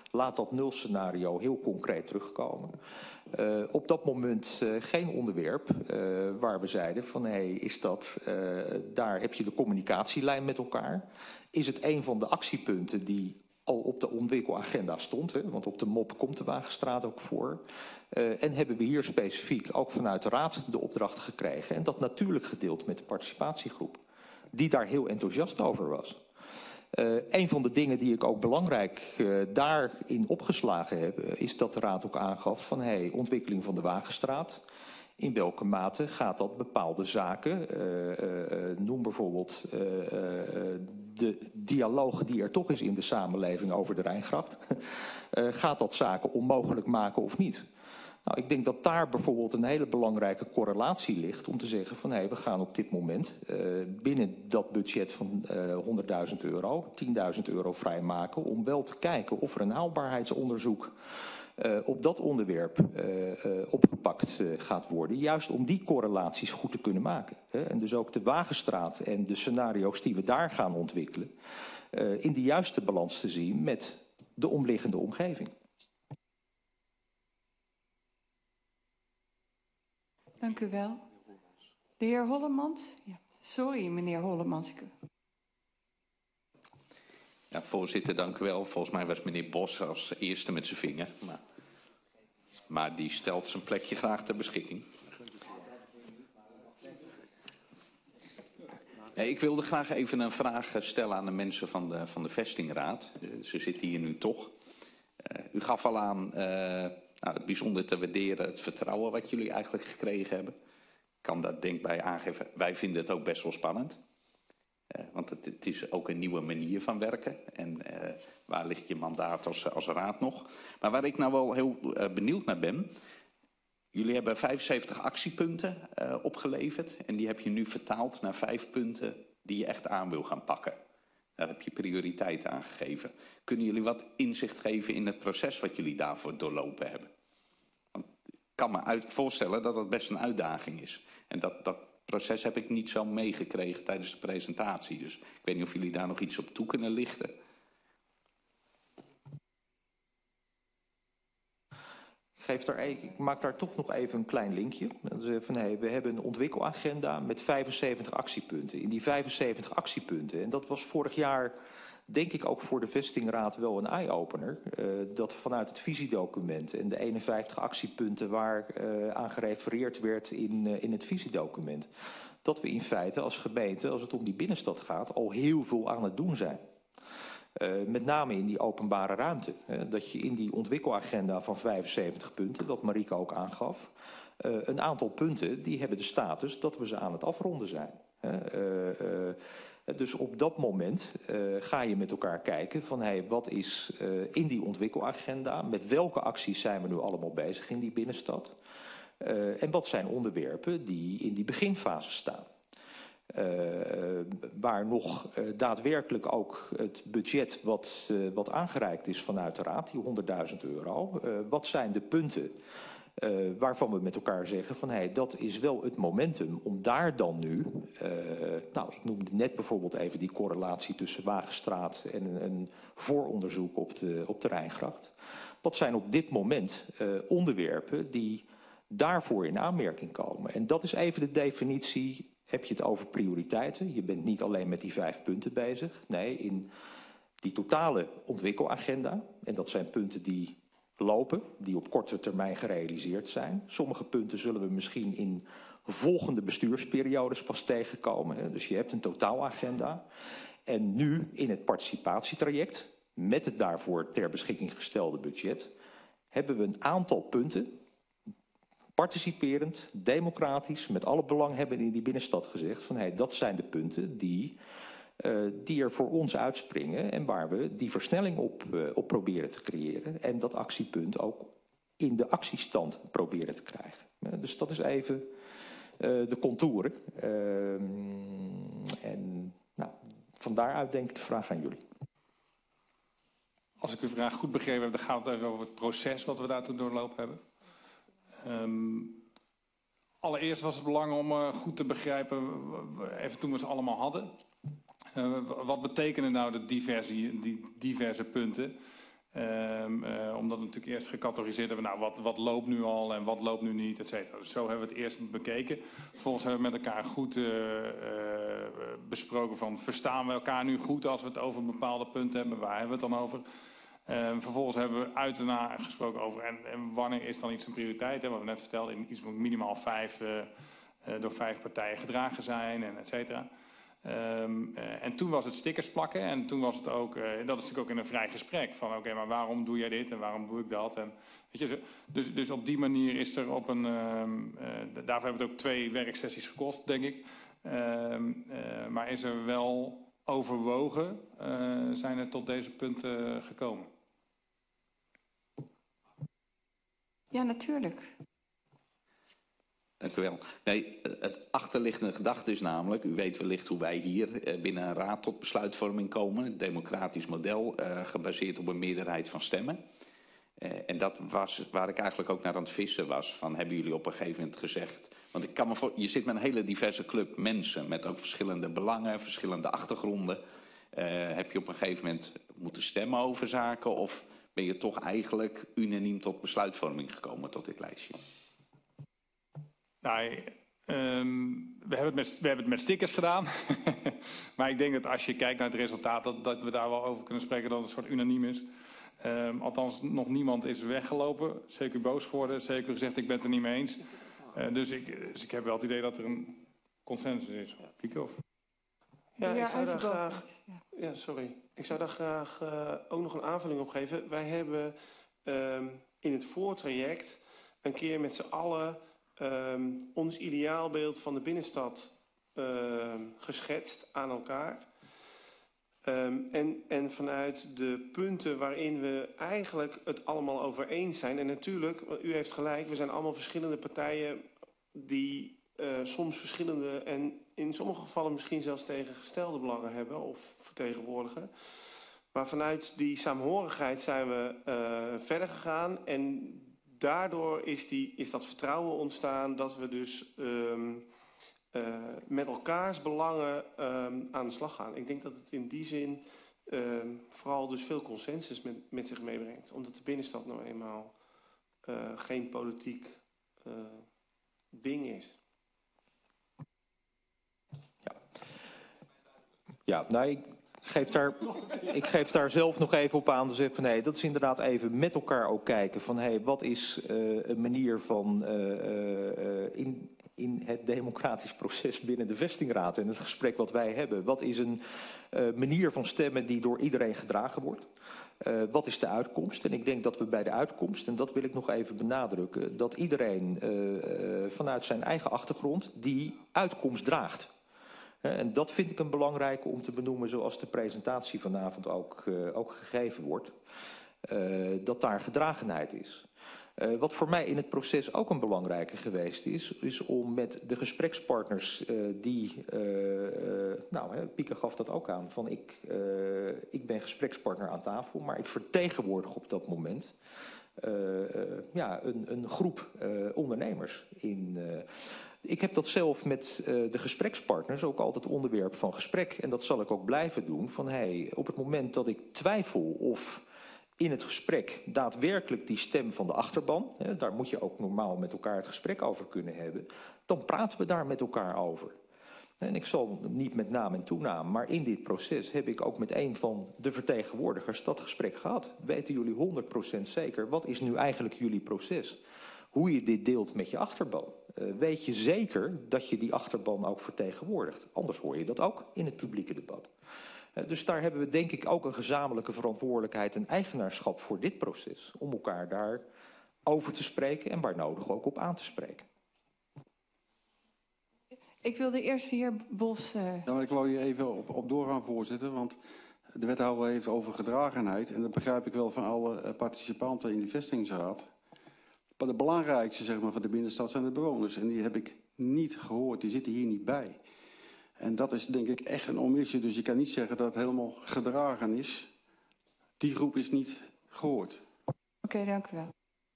laat dat nulscenario heel concreet terugkomen. Uh, op dat moment uh, geen onderwerp uh, waar we zeiden van hé, hey, is dat, uh, daar heb je de communicatielijn met elkaar. Is het een van de actiepunten die al op de ontwikkelagenda stond, hè, want op de M O P komt de Wagenstraat ook voor. Uh, en hebben we hier specifiek ook vanuit de Raad de opdracht gekregen en dat natuurlijk gedeeld met de participatiegroep, die daar heel enthousiast over was. Uh, een van de dingen die ik ook belangrijk uh, daarin opgeslagen heb, uh, is dat de Raad ook aangaf van hey, ontwikkeling van de Wagenstraat. In welke mate gaat dat bepaalde zaken, uh, uh, noem bijvoorbeeld uh, uh, de dialoog die er toch is in de samenleving over de Rijngracht, uh, gaat dat zaken onmogelijk maken of niet? Nou, ik denk dat daar bijvoorbeeld een hele belangrijke correlatie ligt om te zeggen van hé, hey, we gaan op dit moment uh, binnen dat budget van uh, honderdduizend euro, tienduizend euro vrijmaken om wel te kijken of er een haalbaarheidsonderzoek uh, op dat onderwerp uh, uh, opgepakt uh, gaat worden. Juist om die correlaties goed te kunnen maken. Hè? En dus ook de Wagenstraat en de scenario's die we daar gaan ontwikkelen uh, in de juiste balans te zien met de omliggende omgeving. Dank u wel. De heer Hollemans. Ja, sorry, meneer Hollemans. Ja, voorzitter, dank u wel. Volgens mij was meneer Bos als eerste met zijn vinger. Maar, maar die stelt zijn plekje graag ter beschikking. Nee, ik wilde graag even een vraag stellen aan de mensen van de, van de vestingraad. Uh, ze zitten hier nu toch. Uh, u gaf al aan... Uh, Nou, het bijzonder te waarderen, het vertrouwen wat jullie eigenlijk gekregen hebben. Ik kan dat denk bij aangeven, wij vinden het ook best wel spannend. Uh, want het, het is ook een nieuwe manier van werken. En uh, waar ligt je mandaat als, als raad nog? Maar waar ik nou wel heel uh, benieuwd naar ben. Jullie hebben vijfenzeventig actiepunten uh, opgeleverd. En die heb je nu vertaald naar vijf punten die je echt aan wil gaan pakken. Daar heb je prioriteit aan gegeven. Kunnen jullie wat inzicht geven in het proces wat jullie daarvoor doorlopen hebben? Want ik kan me uit, voorstellen dat dat best een uitdaging is. En dat, dat proces heb ik niet zo meegekregen tijdens de presentatie. Dus ik weet niet of jullie daar nog iets op toe kunnen lichten. Ik, geef daar, ik maak daar toch nog even een klein linkje. Dus van, hey, we hebben een ontwikkelagenda met vijfenzeventig actiepunten. In die vijfenzeventig actiepunten, en dat was vorig jaar denk ik ook voor de vestingraad wel een eye-opener. Uh, dat vanuit het visiedocument en de eenenvijftig actiepunten waar uh, aan gerefereerd werd in, uh, in het visiedocument, dat we in feite als gemeente, als het om die binnenstad gaat, al heel veel aan het doen zijn. Uh, met name in die openbare ruimte. Hè, dat je in die ontwikkelagenda van vijfenzeventig punten, dat Marieke ook aangaf, uh, een aantal punten die hebben de status dat we ze aan het afronden zijn. Hè. Uh, uh, dus op dat moment uh, ga je met elkaar kijken van hey, wat is uh, in die ontwikkelagenda, met welke acties zijn we nu allemaal bezig in die binnenstad uh, en wat zijn onderwerpen die in die beginfase staan. Uh, waar nog uh, daadwerkelijk ook het budget wat, uh, wat aangereikt is vanuit de Raad, die honderdduizend euro. Uh, wat zijn de punten uh, waarvan we met elkaar zeggen van hey, dat is wel het momentum om daar dan nu, uh, nou ik noemde net bijvoorbeeld even die correlatie tussen Wagenstraat en een, een vooronderzoek op de, op de Rijngracht. Wat zijn op dit moment uh, onderwerpen die daarvoor in aanmerking komen? En dat is even de definitie. Heb je het over prioriteiten? Je bent niet alleen met die vijf punten bezig. Nee, in die totale ontwikkelagenda. En dat zijn punten die lopen, die op korte termijn gerealiseerd zijn. Sommige punten zullen we misschien in volgende bestuursperiodes pas tegenkomen. Dus je hebt een totaalagenda. En nu in het participatietraject, met het daarvoor ter beschikking gestelde budget, hebben we een aantal punten, participerend, democratisch, met alle belanghebbenden in die binnenstad gezegd van hey, dat zijn de punten die, uh, die er voor ons uitspringen en waar we die versnelling op, uh, op proberen te creëren en dat actiepunt ook in de actiestand proberen te krijgen. Uh, dus dat is even uh, de contouren. Uh, en nou, van daaruit denk ik de vraag aan jullie. Als ik uw vraag goed begrepen heb, dan gaat het even over het proces wat we daartoe doorlopen hebben. Um, allereerst was het belangrijk om uh, goed te begrijpen, even toen we ze allemaal hadden. Uh, wat betekenen nou de diverse, die diverse punten? Um, uh, omdat we natuurlijk eerst gecategoriseerd hebben, nou, wat, wat loopt nu al en wat loopt nu niet, et cetera. Dus zo hebben we het eerst bekeken. Vervolgens hebben we met elkaar goed uh, uh, besproken van, verstaan we elkaar nu goed als we het over bepaalde punten hebben, waar hebben we het dan over? Um, vervolgens hebben we uit en na gesproken over, en, en wanneer is dan iets een prioriteit? Hè? Wat we net vertelden, iets moet minimaal vijf, uh, uh, door vijf partijen gedragen zijn, en et cetera. Um, uh, en toen was het stickers plakken en toen was het ook, uh, dat is natuurlijk ook in een vrij gesprek van oké, okay, maar waarom doe jij dit en waarom doe ik dat? En, weet je, dus, dus op die manier is er op een, um, uh, daarvoor hebben het ook twee werksessies gekost, denk ik. Um, uh, maar is er wel overwogen, uh, zijn er tot deze punten gekomen? Ja, natuurlijk. Dank u wel. Nee, het achterliggende gedachte is namelijk, u weet wellicht hoe wij hier binnen een raad tot besluitvorming komen. Een democratisch model, uh, gebaseerd op een meerderheid van stemmen. Uh, en dat was waar ik eigenlijk ook naar aan het vissen was. Van, hebben jullie op een gegeven moment gezegd... Want ik kan me voor, je zit met een hele diverse club mensen met ook verschillende belangen, verschillende achtergronden. Uh, heb je op een gegeven moment moeten stemmen over zaken of ben je toch eigenlijk unaniem tot besluitvorming gekomen tot dit lijstje? Nou, um, we, hebben het met, we hebben het met stickers gedaan. Maar ik denk dat als je kijkt naar het resultaat, dat, dat we daar wel over kunnen spreken dat het een soort unaniem is. Um, althans, nog niemand is weggelopen. C Q boos geworden, C Q gezegd ik ben het er niet mee eens. Uh, dus, ik, dus ik heb wel het idee dat er een consensus is. Pieke of? Ja, ik zou daar graag, ja, sorry. Ik zou daar graag uh, ook nog een aanvulling op geven. Wij hebben um, in het voortraject een keer met z'n allen um, ons ideaalbeeld van de binnenstad uh, geschetst aan elkaar. Um, en, en vanuit de punten waarin we eigenlijk het allemaal over eens zijn. En natuurlijk, u heeft gelijk, we zijn allemaal verschillende partijen die uh, soms verschillende en in sommige gevallen misschien zelfs tegengestelde belangen hebben of vertegenwoordigen. Maar vanuit die saamhorigheid zijn we uh, verder gegaan en daardoor is, die, is dat vertrouwen ontstaan dat we dus um, uh, met elkaars belangen um, aan de slag gaan. Ik denk dat het in die zin um, vooral dus veel consensus met, met zich meebrengt. Omdat de binnenstad nou eenmaal uh, geen politiek uh, ding is. Ja, ja nou ik geef, daar, ik geef daar zelf nog even op aan. Dus even, nee, dat is inderdaad even met elkaar ook kijken van hey, wat is uh, een manier van uh, uh, in, in het democratisch proces binnen de vestingraad en het gesprek wat wij hebben. Wat is een uh, manier van stemmen die door iedereen gedragen wordt? Uh, wat is de uitkomst? En ik denk dat we bij de uitkomst, en dat wil ik nog even benadrukken, dat iedereen uh, uh, vanuit zijn eigen achtergrond die uitkomst draagt. Uh, en dat vind ik een belangrijke om te benoemen, zoals de presentatie vanavond ook, uh, ook gegeven wordt. Uh, dat daar gedragenheid is. Uh, wat voor mij in het proces ook een belangrijke geweest is, is om met de gesprekspartners uh, die, uh, uh, nou, hè, Pieke gaf dat ook aan, van ik, uh, ik ben gesprekspartner aan tafel, maar ik vertegenwoordig op dat moment uh, uh, ja, een, een groep uh, ondernemers. In, uh, ik heb dat zelf met uh, de gesprekspartners ook altijd onderwerp van gesprek en dat zal ik ook blijven doen, van hey, op het moment dat ik twijfel of in het gesprek daadwerkelijk die stem van de achterban, hè, daar moet je ook normaal met elkaar het gesprek over kunnen hebben, dan praten we daar met elkaar over. En ik zal niet met naam en toenaam, maar in dit proces heb ik ook met een van de vertegenwoordigers dat gesprek gehad. Weten jullie honderd procent zeker, wat is nu eigenlijk jullie proces? Hoe je dit deelt met je achterban. Uh, weet je zeker dat je die achterban ook vertegenwoordigt? Anders hoor je dat ook in het publieke debat. Dus daar hebben we denk ik ook een gezamenlijke verantwoordelijkheid en eigenaarschap voor dit proces. Om elkaar daar over te spreken en waar nodig ook op aan te spreken. Ik wil de eerste heer Bos... Uh... Ja, maar ik wou hier even op, op doorgaan, voorzitter. Want de wethouder heeft over gedragenheid. En dat begrijp ik wel van alle participanten in die vestigingsraad. Maar de belangrijkste zeg maar, van de binnenstad zijn de bewoners. En die heb ik niet gehoord. Die zitten hier niet bij. En dat is denk ik echt een omissie. Dus je kan niet zeggen dat het helemaal gedragen is. Die groep is niet gehoord. Oké, okay, dank u wel.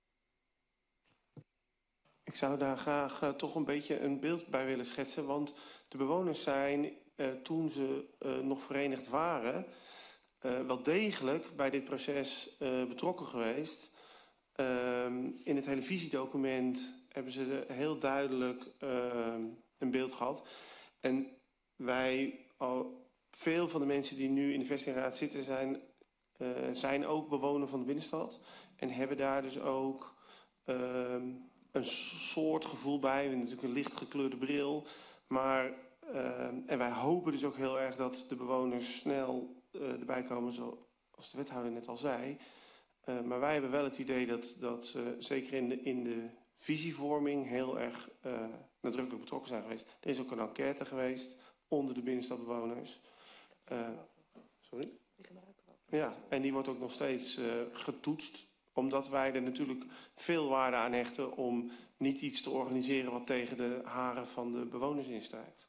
Ik zou daar graag uh, toch een beetje een beeld bij willen schetsen. Want de bewoners zijn, uh, toen ze uh, nog verenigd waren, uh, wel degelijk bij dit proces uh, betrokken geweest. Uh, in het hele visiedocument hebben ze heel duidelijk uh, een beeld gehad. En wij, al, veel van de mensen die nu in de vestingraad zitten, zijn, uh, zijn ook bewoner van de binnenstad. En hebben daar dus ook uh, een soort gevoel bij. We hebben natuurlijk een licht gekleurde bril. Maar, uh, en wij hopen dus ook heel erg dat de bewoners snel uh, erbij komen, zoals de wethouder net al zei. Uh, maar wij hebben wel het idee dat, dat uh, zeker in de, in de visievorming heel erg uh, nadrukkelijk betrokken zijn geweest. Er is ook een enquête geweest onder de binnenstadbewoners. Uh, sorry? Ja, en die wordt ook nog steeds uh, getoetst. Omdat wij er natuurlijk veel waarde aan hechten om niet iets te organiseren wat tegen de haren van de bewoners instrijkt.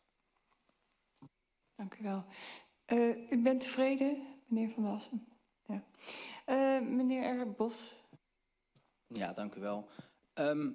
Dank u wel. Uh, u bent tevreden, meneer Van Walsum? Ja. Uh, meneer R. Bos. Ja, dank u wel. Um,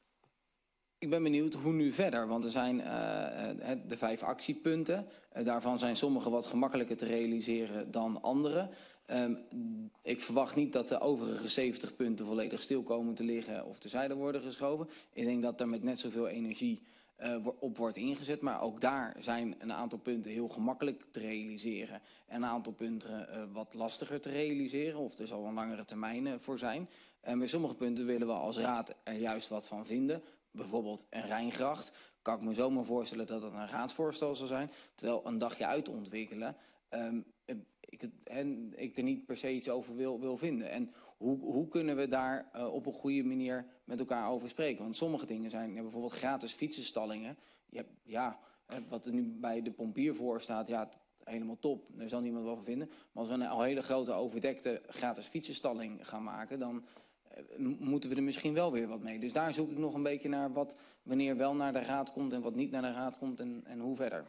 ik ben benieuwd hoe nu verder, want er zijn uh, de vijf actiepunten. Uh, daarvan zijn sommige wat gemakkelijker te realiseren dan andere. Um, ik verwacht niet dat de overige zeventig punten volledig stil komen te liggen of terzijde worden geschoven. Ik denk dat er met net zoveel energie uh, op wordt ingezet. Maar ook daar zijn een aantal punten heel gemakkelijk te realiseren. En een aantal punten uh, wat lastiger te realiseren. Of er zal een langere termijn uh, voor zijn. En bij sommige punten willen we als raad er juist wat van vinden. Bijvoorbeeld een Rijngracht. Kan ik me zomaar voorstellen dat dat een raadsvoorstel zal zijn. Terwijl een dagje uitontwikkelen Um, ik, het, en ik er niet per se iets over wil, wil vinden. En hoe, hoe kunnen we daar uh, op een goede manier met elkaar over spreken? Want sommige dingen zijn ja, bijvoorbeeld gratis fietsenstallingen. Je hebt, ja, wat er nu bij de pompier voor staat, ja, helemaal top. Daar zal niemand wel van vinden. Maar als we een al hele grote overdekte gratis fietsenstalling gaan maken, dan uh, moeten we er misschien wel weer wat mee. Dus daar zoek ik nog een beetje naar wat wanneer wel naar de raad komt en wat niet naar de raad komt en, en hoe verder.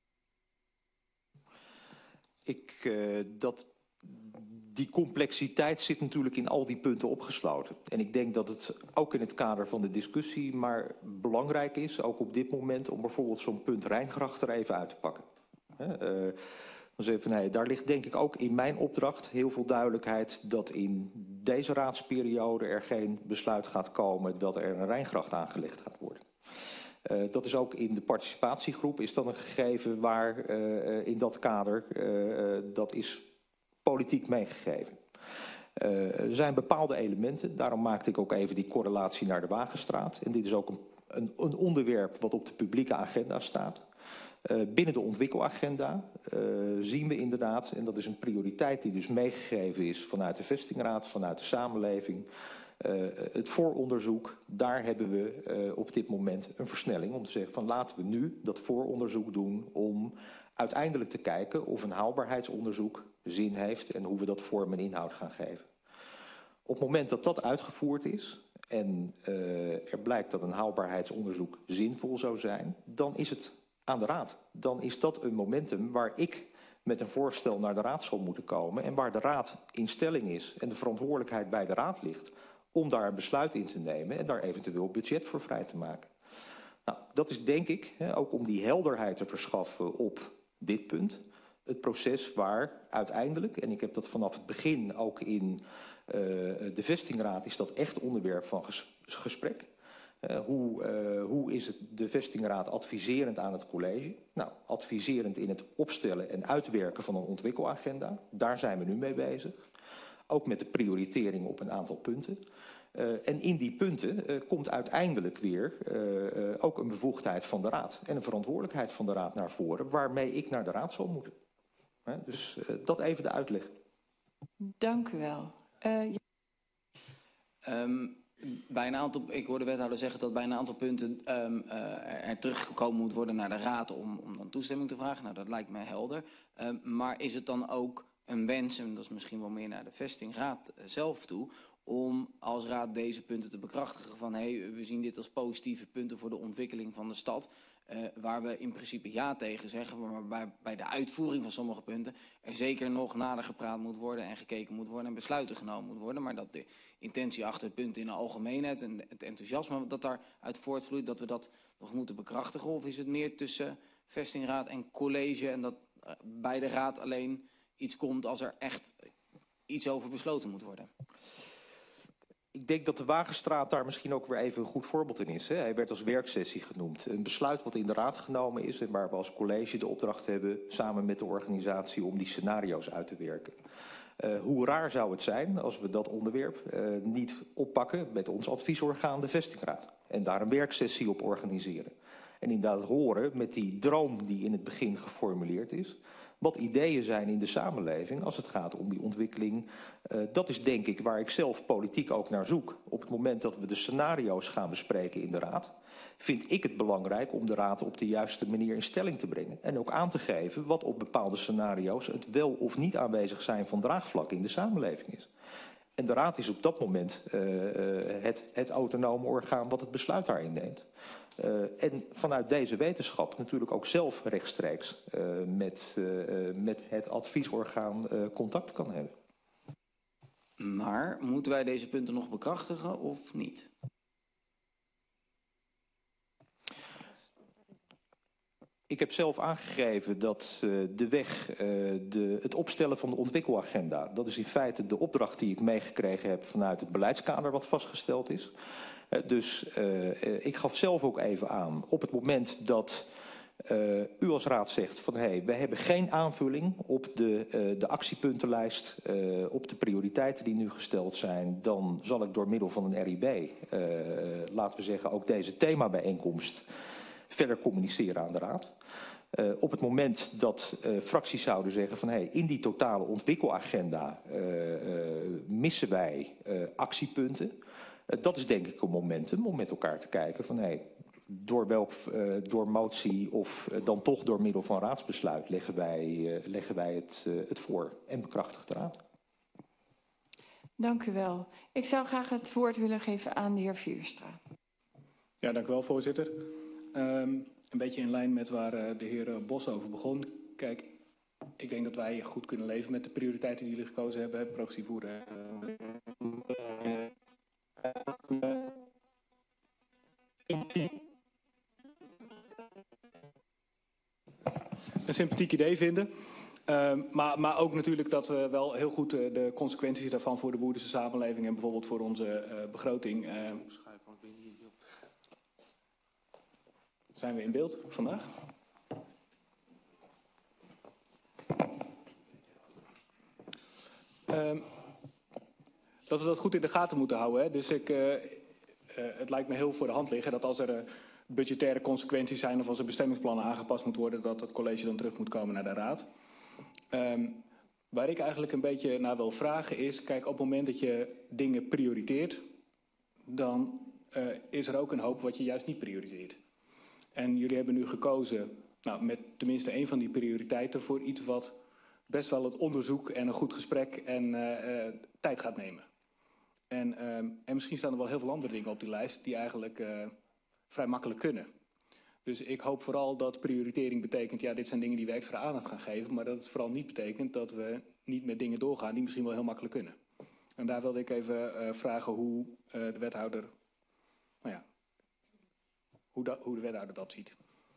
Ik, uh, dat, die complexiteit zit natuurlijk in al die punten opgesloten. En ik denk dat het ook in het kader van de discussie maar belangrijk is, ook op dit moment, om bijvoorbeeld zo'n punt Rijngracht er even uit te pakken. He, uh, dus even, nee, daar ligt denk ik ook in mijn opdracht heel veel duidelijkheid dat in deze raadsperiode er geen besluit gaat komen dat er een Rijngracht aangelegd gaat worden. Uh, dat is ook in de participatiegroep, is dan een gegeven waar uh, in dat kader, uh, dat is politiek meegegeven. Uh, er zijn bepaalde elementen, daarom maakte ik ook even die correlatie naar de Wagenstraat. En dit is ook een, een, een onderwerp wat op de publieke agenda staat. Uh, binnen de ontwikkelagenda uh, zien we inderdaad, en dat is een prioriteit die dus meegegeven is vanuit de vestingraad, vanuit de samenleving. Uh, het vooronderzoek, daar hebben we uh, op dit moment een versnelling om te zeggen van laten we nu dat vooronderzoek doen om uiteindelijk te kijken of een haalbaarheidsonderzoek zin heeft en hoe we dat vorm en inhoud gaan geven. Op het moment dat dat uitgevoerd is en uh, er blijkt dat een haalbaarheidsonderzoek zinvol zou zijn, dan is het aan de raad. Dan is dat een momentum waar ik met een voorstel naar de raad zal moeten komen en waar de raad in stelling is en de verantwoordelijkheid bij de raad ligt om daar een besluit in te nemen en daar eventueel budget voor vrij te maken. Nou, dat is denk ik, ook om die helderheid te verschaffen op dit punt, het proces waar uiteindelijk, en ik heb dat vanaf het begin ook in uh, de vestingraad, is dat echt onderwerp van ges gesprek. Uh, hoe, uh, hoe is het de vestingraad adviserend aan het college? Nou, adviserend in het opstellen en uitwerken van een ontwikkelagenda. Daar zijn we nu mee bezig. Ook met de prioritering op een aantal punten. Uh, en in die punten uh, komt uiteindelijk weer uh, uh, ook een bevoegdheid van de raad. En een verantwoordelijkheid van de raad naar voren, waarmee ik naar de raad zal moeten. Uh, dus uh, dat even de uitleg. Dank u wel. Uh, ja. um, bij een aantal, ik hoorde de wethouder zeggen dat bij een aantal punten um, uh, er teruggekomen moet worden naar de raad om, om dan toestemming te vragen. Nou, dat lijkt mij helder. Um, maar is het dan ook een wens, en dat is misschien wel meer naar de vestingraad zelf toe, om als raad deze punten te bekrachtigen van hé, hey, we zien dit als positieve punten voor de ontwikkeling van de stad, uh, waar we in principe ja tegen zeggen, maar bij, bij de uitvoering van sommige punten er zeker nog nader gepraat moet worden en gekeken moet worden en besluiten genomen moet worden, maar dat de intentie achter het punt in de algemeenheid en het enthousiasme dat daaruit voortvloeit, dat we dat nog moeten bekrachtigen, of is het meer tussen vestingraad en college en dat uh, bij de raad alleen iets komt als er echt iets over besloten moet worden? Ik denk dat de Wagenstraat daar misschien ook weer even een goed voorbeeld in is. Hè. Hij werd als werksessie genoemd. Een besluit wat in de raad genomen is en waar we als college de opdracht hebben samen met de organisatie om die scenario's uit te werken. Uh, hoe raar zou het zijn als we dat onderwerp uh, niet oppakken met ons adviesorgaan, de Vestingraad. En daar een werksessie op organiseren. En inderdaad horen met die droom die in het begin geformuleerd is, wat ideeën zijn in de samenleving als het gaat om die ontwikkeling. Uh, dat is denk ik waar ik zelf politiek ook naar zoek. Op het moment dat we de scenario's gaan bespreken in de raad, vind ik het belangrijk om de raad op de juiste manier in stelling te brengen. En ook aan te geven wat op bepaalde scenario's het wel of niet aanwezig zijn van draagvlak in de samenleving is. En de raad is op dat moment uh, het, het autonome orgaan wat het besluit daarin neemt. Uh, en vanuit deze wetenschap natuurlijk ook zelf rechtstreeks uh, met, uh, met het adviesorgaan uh, contact kan hebben. Maar moeten wij deze punten nog bekrachtigen of niet? Ik heb zelf aangegeven dat uh, de weg, uh, de, het opstellen van de ontwikkelagenda, dat is in feite de opdracht die ik meegekregen heb vanuit het beleidskader wat vastgesteld is. Uh, dus uh, ik gaf zelf ook even aan, op het moment dat uh, u als raad zegt van hé, hey, we hebben geen aanvulling op de, uh, de actiepuntenlijst, uh, op de prioriteiten die nu gesteld zijn, dan zal ik door middel van een R I B, uh, laten we zeggen ook deze themabijeenkomst, verder communiceren aan de raad. Uh, op het moment dat uh, fracties zouden zeggen van hey, in die totale ontwikkelagenda uh, uh, missen wij uh, actiepunten. Uh, dat is denk ik een momentum om met elkaar te kijken van hey, door welk uh, door motie of uh, dan toch door middel van raadsbesluit leggen wij, uh, leggen wij het, uh, het voor en bekrachtigt de raad. Dank u wel. Ik zou graag het woord willen geven aan de heer Vierstra. Ja, dank u wel, voorzitter. Um, een beetje in lijn met waar uh, de heer uh, Bos over begon. Kijk, ik denk dat wij goed kunnen leven met de prioriteiten die jullie gekozen hebben. Progressief voeren. Een sympathiek idee vinden. Uh, maar, maar ook natuurlijk dat we wel heel goed uh, de consequenties daarvan voor de Woerdense samenleving en bijvoorbeeld voor onze uh, begroting. Uh, Zijn we in beeld vandaag? Um, dat we dat goed in de gaten moeten houden. Hè? Dus ik, uh, uh, het lijkt me heel voor de hand liggen dat als er uh, budgettaire consequenties zijn of als er bestemmingsplannen aangepast moeten worden, dat het college dan terug moet komen naar de raad. Um, waar ik eigenlijk een beetje naar wil vragen is, kijk, op het moment dat je dingen prioriteert, dan uh, is er ook een hoop wat je juist niet prioriteert. En jullie hebben nu gekozen, nou, met tenminste één van die prioriteiten, voor iets wat best wel het onderzoek en een goed gesprek en uh, uh, tijd gaat nemen. En, uh, en misschien staan er wel heel veel andere dingen op die lijst die eigenlijk uh, vrij makkelijk kunnen. Dus ik hoop vooral dat prioritering betekent, ja, dit zijn dingen die we extra aandacht gaan geven, maar dat het vooral niet betekent dat we niet met dingen doorgaan die misschien wel heel makkelijk kunnen. En daar wilde ik even uh, vragen hoe uh, de wethouder, nou ja, Hoe, dat, hoe de wethouder dat ziet.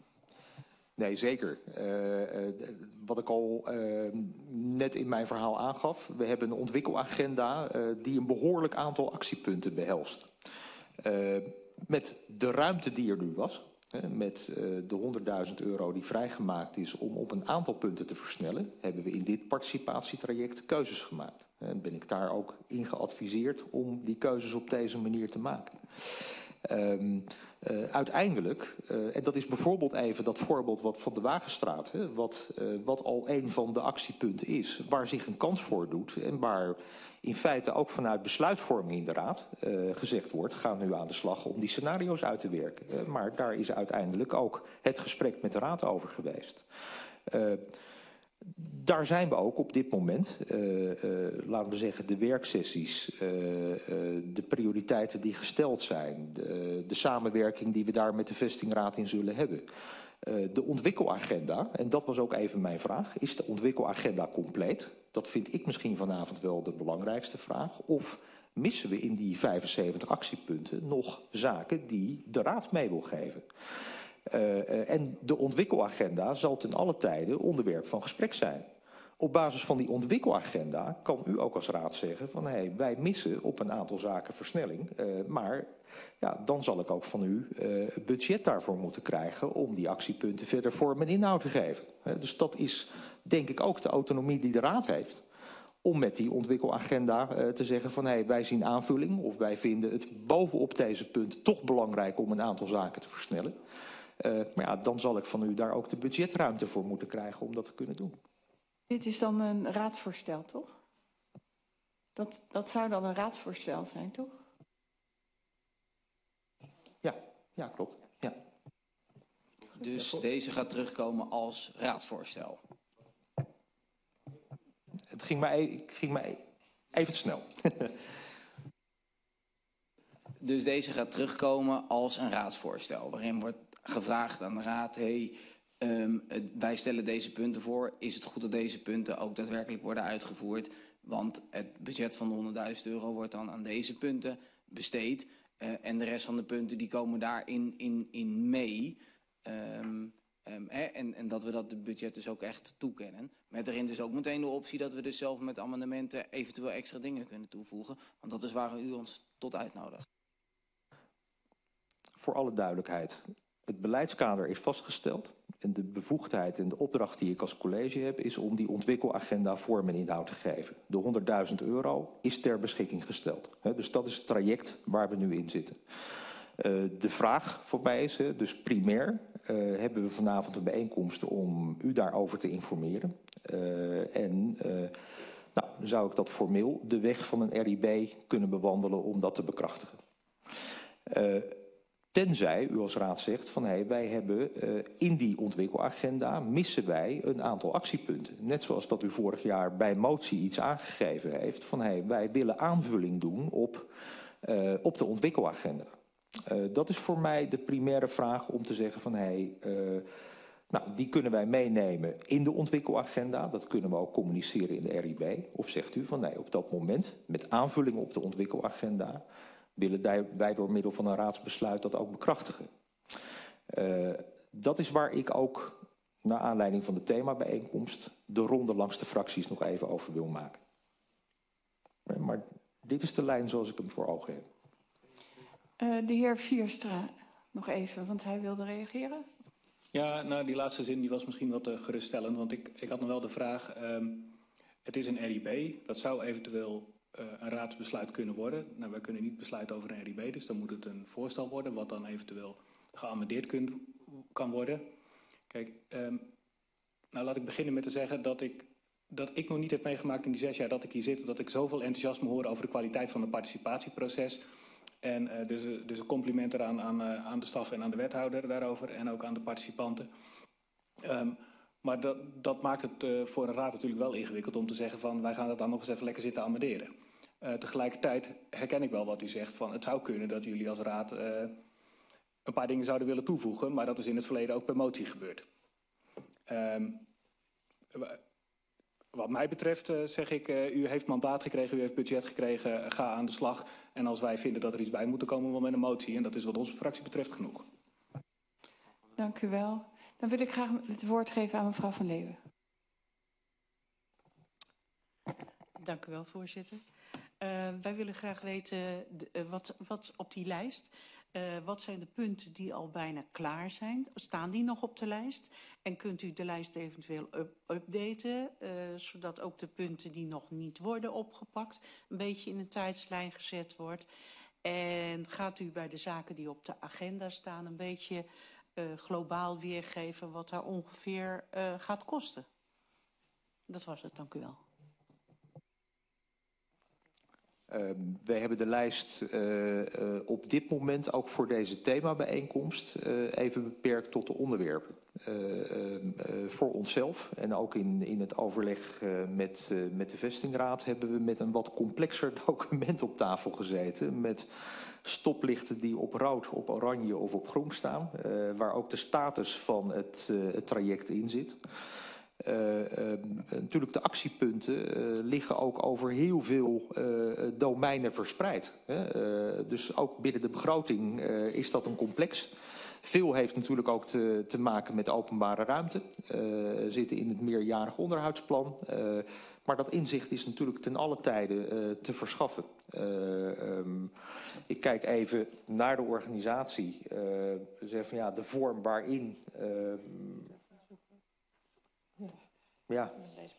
Nee, zeker. Uh, uh, wat ik al uh, net in mijn verhaal aangaf. We hebben een ontwikkelagenda uh, die een behoorlijk aantal actiepunten behelst. Uh, met de ruimte die er nu was. Uh, met uh, de honderdduizend euro die vrijgemaakt is om op een aantal punten te versnellen. Hebben we in dit participatietraject keuzes gemaakt. En uh, ben ik daar ook in geadviseerd om die keuzes op deze manier te maken. Um, uh, uiteindelijk, uh, en dat is bijvoorbeeld even dat voorbeeld wat van de Wagenstraat, hè, wat, uh, wat al een van de actiepunten is, waar zich een kans voor doet en waar in feite ook vanuit besluitvorming in de raad uh, gezegd wordt, ga nu aan de slag om die scenario's uit te werken. Uh, maar daar is uiteindelijk ook het gesprek met de raad over geweest. Uh, Daar zijn we ook op dit moment, uh, uh, laten we zeggen, de werksessies, uh, uh, de prioriteiten die gesteld zijn, de, de samenwerking die we daar met de vestingraad in zullen hebben. Uh, de ontwikkelagenda, en dat was ook even mijn vraag, is de ontwikkelagenda compleet? Dat vind ik misschien vanavond wel de belangrijkste vraag. Of missen we in die vijfenzeventig actiepunten nog zaken die de raad mee wil geven? Uh, uh, en de ontwikkelagenda zal ten alle tijde onderwerp van gesprek zijn. Op basis van die ontwikkelagenda kan u ook als raad zeggen van hé, hey, wij missen op een aantal zaken versnelling. Uh, maar ja, dan zal ik ook van u uh, budget daarvoor moeten krijgen om die actiepunten verder vorm en inhoud te geven. Uh, dus dat is denk ik ook de autonomie die de raad heeft. Om met die ontwikkelagenda uh, te zeggen van hé, hey, wij zien aanvulling of wij vinden het bovenop deze punten toch belangrijk om een aantal zaken te versnellen. Uh, maar ja, dan zal ik van u daar ook de budgetruimte voor moeten krijgen om dat te kunnen doen. Dit is dan een raadsvoorstel, toch? Dat, dat zou dan een raadsvoorstel zijn, toch? Ja, ja klopt. Ja. Dus deze gaat terugkomen als raadsvoorstel. Het ging mij, het ging mij even te snel. Dus deze gaat terugkomen als een raadsvoorstel. Waarin wordt gevraagd aan de raad... Hey, um, wij stellen deze punten voor. Is het goed dat deze punten ook daadwerkelijk worden uitgevoerd? Want het budget van de honderdduizend euro wordt dan aan deze punten besteed. Uh, en de rest van de punten die komen daarin in, in mee... Um, Um, hè, en, en dat we dat de budget dus ook echt toekennen. Met erin dus ook meteen de optie dat we dus zelf met amendementen eventueel extra dingen kunnen toevoegen. Want dat is waar u ons tot uitnodigt. Voor alle duidelijkheid. Het beleidskader is vastgesteld. En de bevoegdheid en de opdracht die ik als college heb is om die ontwikkelagenda vorm en inhoud te geven. De honderdduizend euro is ter beschikking gesteld. He, dus dat is het traject waar we nu in zitten. Uh, de vraag voor mij is, uh, dus primair uh, hebben we vanavond een bijeenkomst om u daarover te informeren. Uh, en uh, nou, zou ik dat formeel de weg van een R I B kunnen bewandelen om dat te bekrachtigen. Uh, tenzij u als raad zegt van hé, hey, wij hebben uh, in die ontwikkelagenda missen wij een aantal actiepunten. Net zoals dat u vorig jaar bij motie iets aangegeven heeft van hé, hey, wij willen aanvulling doen op, uh, op de ontwikkelagenda. Uh, dat is voor mij de primaire vraag om te zeggen van hé, hey, uh, nou, die kunnen wij meenemen in de ontwikkelagenda. Dat kunnen we ook communiceren in de R I B. Of zegt u van nee, op dat moment met aanvulling op de ontwikkelagenda willen wij door middel van een raadsbesluit dat ook bekrachtigen. Uh, dat is waar ik ook, naar aanleiding van de themabijeenkomst, de ronde langs de fracties nog even over wil maken. Maar dit is de lijn zoals ik hem voor ogen heb. Uh, de heer Vierstra, nog even, want hij wilde reageren. Ja, nou die laatste zin die was misschien wat uh, geruststellend, want ik, ik had nog wel de vraag, um, het is een R I B, dat zou eventueel uh, een raadsbesluit kunnen worden. Nou, wij kunnen niet besluiten over een R I B, dus dan moet het een voorstel worden, wat dan eventueel geamendeerd kun, kan worden. Kijk, um, nou laat ik beginnen met te zeggen dat ik, dat ik nog niet heb meegemaakt in die zes jaar dat ik hier zit, dat ik zoveel enthousiasme hoor over de kwaliteit van het participatieproces. En uh, dus, dus een compliment eraan aan, uh, aan de staf en aan de wethouder daarover en ook aan de participanten. Um, maar dat, dat maakt het uh, voor een raad natuurlijk wel ingewikkeld om te zeggen van wij gaan het dan nog eens even lekker zitten amenderen. Uh, tegelijkertijd herken ik wel wat u zegt van het zou kunnen dat jullie als raad uh, een paar dingen zouden willen toevoegen, maar dat is in het verleden ook per motie gebeurd. Um, Wat mij betreft uh, zeg ik, uh, u heeft mandaat gekregen, u heeft budget gekregen, uh, ga aan de slag. En als wij vinden dat er iets bij moet, dan komen we met een motie. En dat is wat onze fractie betreft genoeg. Dank u wel. Dan wil ik graag het woord geven aan mevrouw Van Leeuwen. Dank u wel, voorzitter. Uh, wij willen graag weten de, uh, wat, wat op die lijst... Uh, wat zijn de punten die al bijna klaar zijn? Staan die nog op de lijst? En kunt u de lijst eventueel up updaten, uh, zodat ook de punten die nog niet worden opgepakt een beetje in een tijdslijn gezet wordt? En gaat u bij de zaken die op de agenda staan een beetje uh, globaal weergeven wat daar ongeveer uh, gaat kosten? Dat was het, dank u wel. Uh, wij hebben de lijst uh, uh, op dit moment ook voor deze themabijeenkomst uh, even beperkt tot de onderwerpen. Uh, uh, uh, voor onszelf en ook in, in het overleg uh, met, uh, met de vestingraad hebben we met een wat complexer document op tafel gezeten. Met stoplichten die op rood, op oranje of op groen staan. Uh, waar ook de status van het, uh, het traject in zit. Uh, uh, natuurlijk de actiepunten uh, liggen ook over heel veel uh, domeinen verspreid. Hè? Uh, dus ook binnen de begroting uh, is dat een complex. Veel heeft natuurlijk ook te, te maken met openbare ruimte. Uh, zitten in het meerjarig onderhoudsplan. Uh, maar dat inzicht is natuurlijk ten alle tijde uh, te verschaffen. Uh, um, ik kijk even naar de organisatie. Uh, zeg van, ja, de vorm waarin... Uh, ja.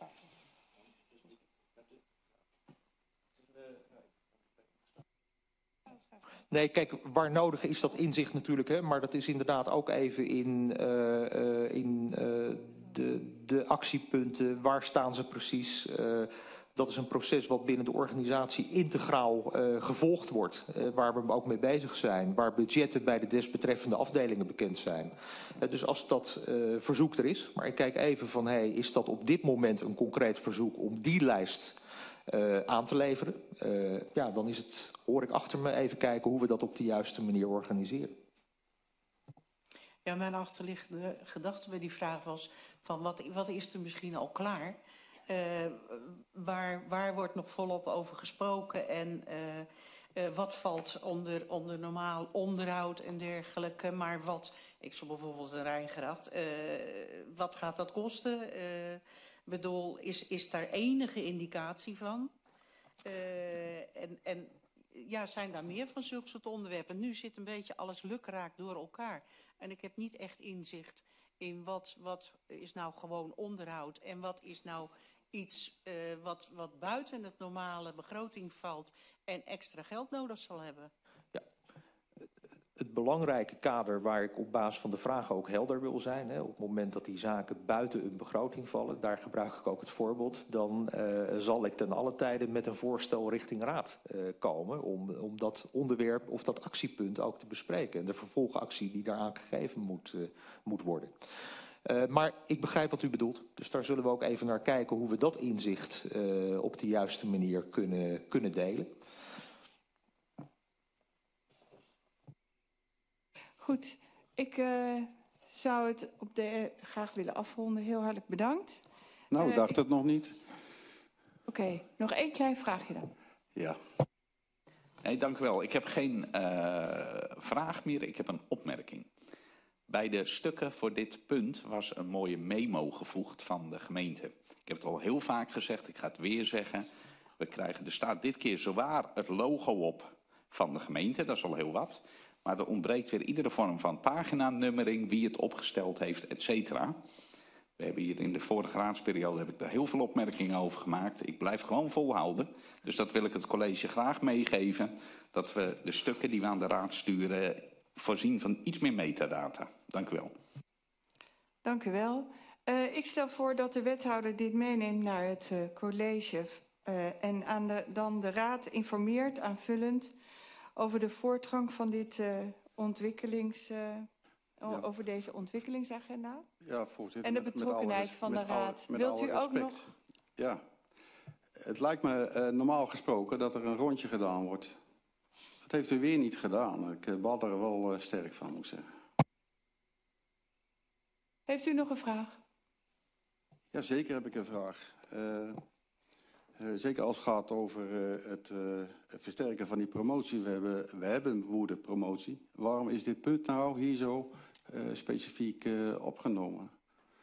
Nee, kijk, waar nodig is dat inzicht natuurlijk, hè, maar dat is inderdaad ook even in, uh, uh, in uh, de, de actiepunten. Waar staan ze precies? Uh, dat is een proces wat binnen de organisatie integraal uh, gevolgd wordt. Uh, waar we ook mee bezig zijn. Waar budgetten bij de desbetreffende afdelingen bekend zijn. Uh, dus als dat uh, verzoek er is, maar ik kijk even van, hey, is dat op dit moment een concreet verzoek om die lijst Uh, aan te leveren, uh, ja, dan is het, hoor ik achter me, even kijken hoe we dat op de juiste manier organiseren. Ja, mijn achterliggende gedachte bij die vraag was van wat, wat is er misschien al klaar? Uh, waar, waar wordt nog volop over gesproken en uh, uh, wat valt onder, onder normaal onderhoud en dergelijke, maar wat, ik zal bijvoorbeeld een Rijngracht, uh, wat gaat dat kosten? Uh, Ik bedoel, is, is daar enige indicatie van? Uh, en, en ja, zijn daar meer van zulke soort onderwerpen? Nu zit een beetje alles lukraak door elkaar. En ik heb niet echt inzicht in wat, wat is nou gewoon onderhoud en wat is nou iets uh, wat, wat buiten het normale begroting valt en extra geld nodig zal hebben. Ja. Het belangrijke kader waar ik op basis van de vragen ook helder wil zijn, hè, op het moment dat die zaken buiten een begroting vallen, daar gebruik ik ook het voorbeeld, dan uh, zal ik ten alle tijde met een voorstel richting raad uh, komen om, om dat onderwerp of dat actiepunt ook te bespreken en de vervolgactie die daaraan gegeven moet, uh, moet worden. Uh, maar ik begrijp wat u bedoelt, dus daar zullen we ook even naar kijken hoe we dat inzicht uh, op de juiste manier kunnen, kunnen delen. Goed, ik uh, zou het op de, uh, graag willen afronden. Heel hartelijk bedankt. Nou, ik uh, dacht ik... het nog niet. Oké, okay, nog één klein vraagje dan. Ja. Nee, dank u wel. Ik heb geen uh, vraag meer, ik heb een opmerking. Bij de stukken voor dit punt was een mooie memo gevoegd van de gemeente. Ik heb het al heel vaak gezegd, ik ga het weer zeggen. We krijgen, er staat dit keer zowaar het logo op van de gemeente, dat is al heel wat. Maar er ontbreekt weer iedere vorm van paginanummering, wie het opgesteld heeft, et cetera. We hebben hier in de vorige raadsperiode heb ik daar heel veel opmerkingen over gemaakt. Ik blijf gewoon volhouden. Dus dat wil ik het college graag meegeven. Dat we de stukken die we aan de raad sturen voorzien van iets meer metadata. Dank u wel. Dank u wel. Uh, ik stel voor dat de wethouder dit meeneemt naar het uh, college. Uh, en aan de, dan de raad informeert aanvullend over de voortgang van dit uh, ontwikkelings, uh, ja. over deze ontwikkelingsagenda. Ja, voorzitter. En de betrokkenheid met, met van de raad. Alle, Wilt u ook nog? Ja. Het lijkt me uh, normaal gesproken dat er een rondje gedaan wordt. Dat heeft u weer niet gedaan. Ik uh, bad er wel uh, sterk van, moet ik zeggen. Heeft u nog een vraag? Ja, zeker heb ik een vraag. Uh, Uh, zeker als het gaat over uh, het uh, versterken van die promotie. We hebben, we hebben woordenpromotie. Waarom is dit punt nou hier zo uh, specifiek uh, opgenomen?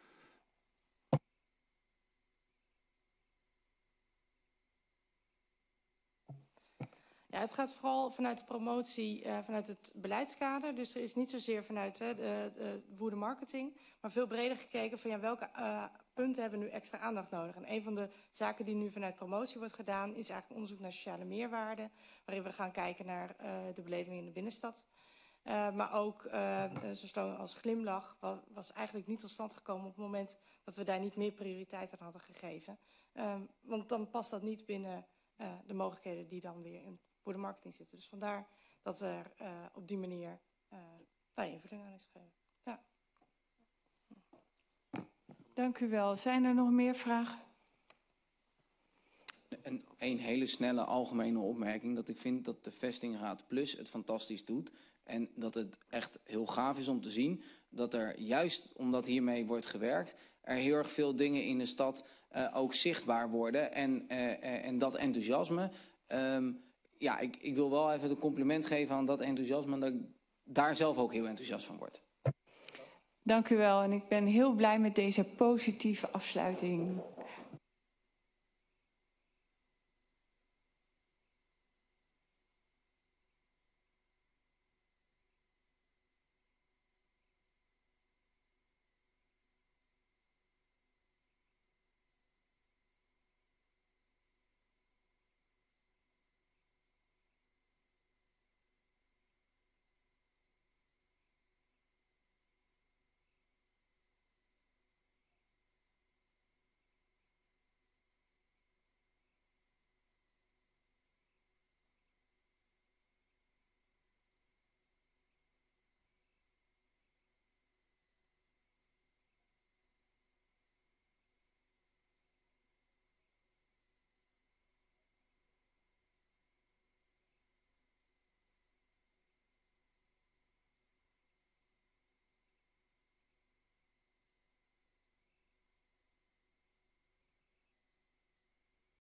Ja, het gaat vooral vanuit de promotie, uh, vanuit het beleidskader. Dus er is niet zozeer vanuit uh, de, de woordenmarketing, maar veel breder gekeken van ja, welke uh, punten hebben nu extra aandacht nodig. En een van de zaken die nu vanuit promotie wordt gedaan, is eigenlijk onderzoek naar sociale meerwaarde, waarin we gaan kijken naar uh, de beleving in de binnenstad. Uh, maar ook uh, zo'n slogan als glimlach was, was eigenlijk niet tot stand gekomen op het moment dat we daar niet meer prioriteit aan hadden gegeven. Uh, want dan past dat niet binnen uh, de mogelijkheden die dan weer in voor de marketing zitten. Dus vandaar dat er uh, op die manier uh, bij invulling aan is gegeven. Ja. Dank u wel. Zijn er nog meer vragen? En een hele snelle algemene opmerking. Dat ik vind dat de Vestingraad Plus het fantastisch doet. En dat het echt heel gaaf is om te zien dat er juist omdat hiermee wordt gewerkt, er heel erg veel dingen in de stad uh, ook zichtbaar worden. En, uh, uh, en dat enthousiasme. Um, Ja, ik, ik wil wel even een compliment geven aan dat enthousiasme. En dat ik daar zelf ook heel enthousiast van word. Dank u wel en ik ben heel blij met deze positieve afsluiting.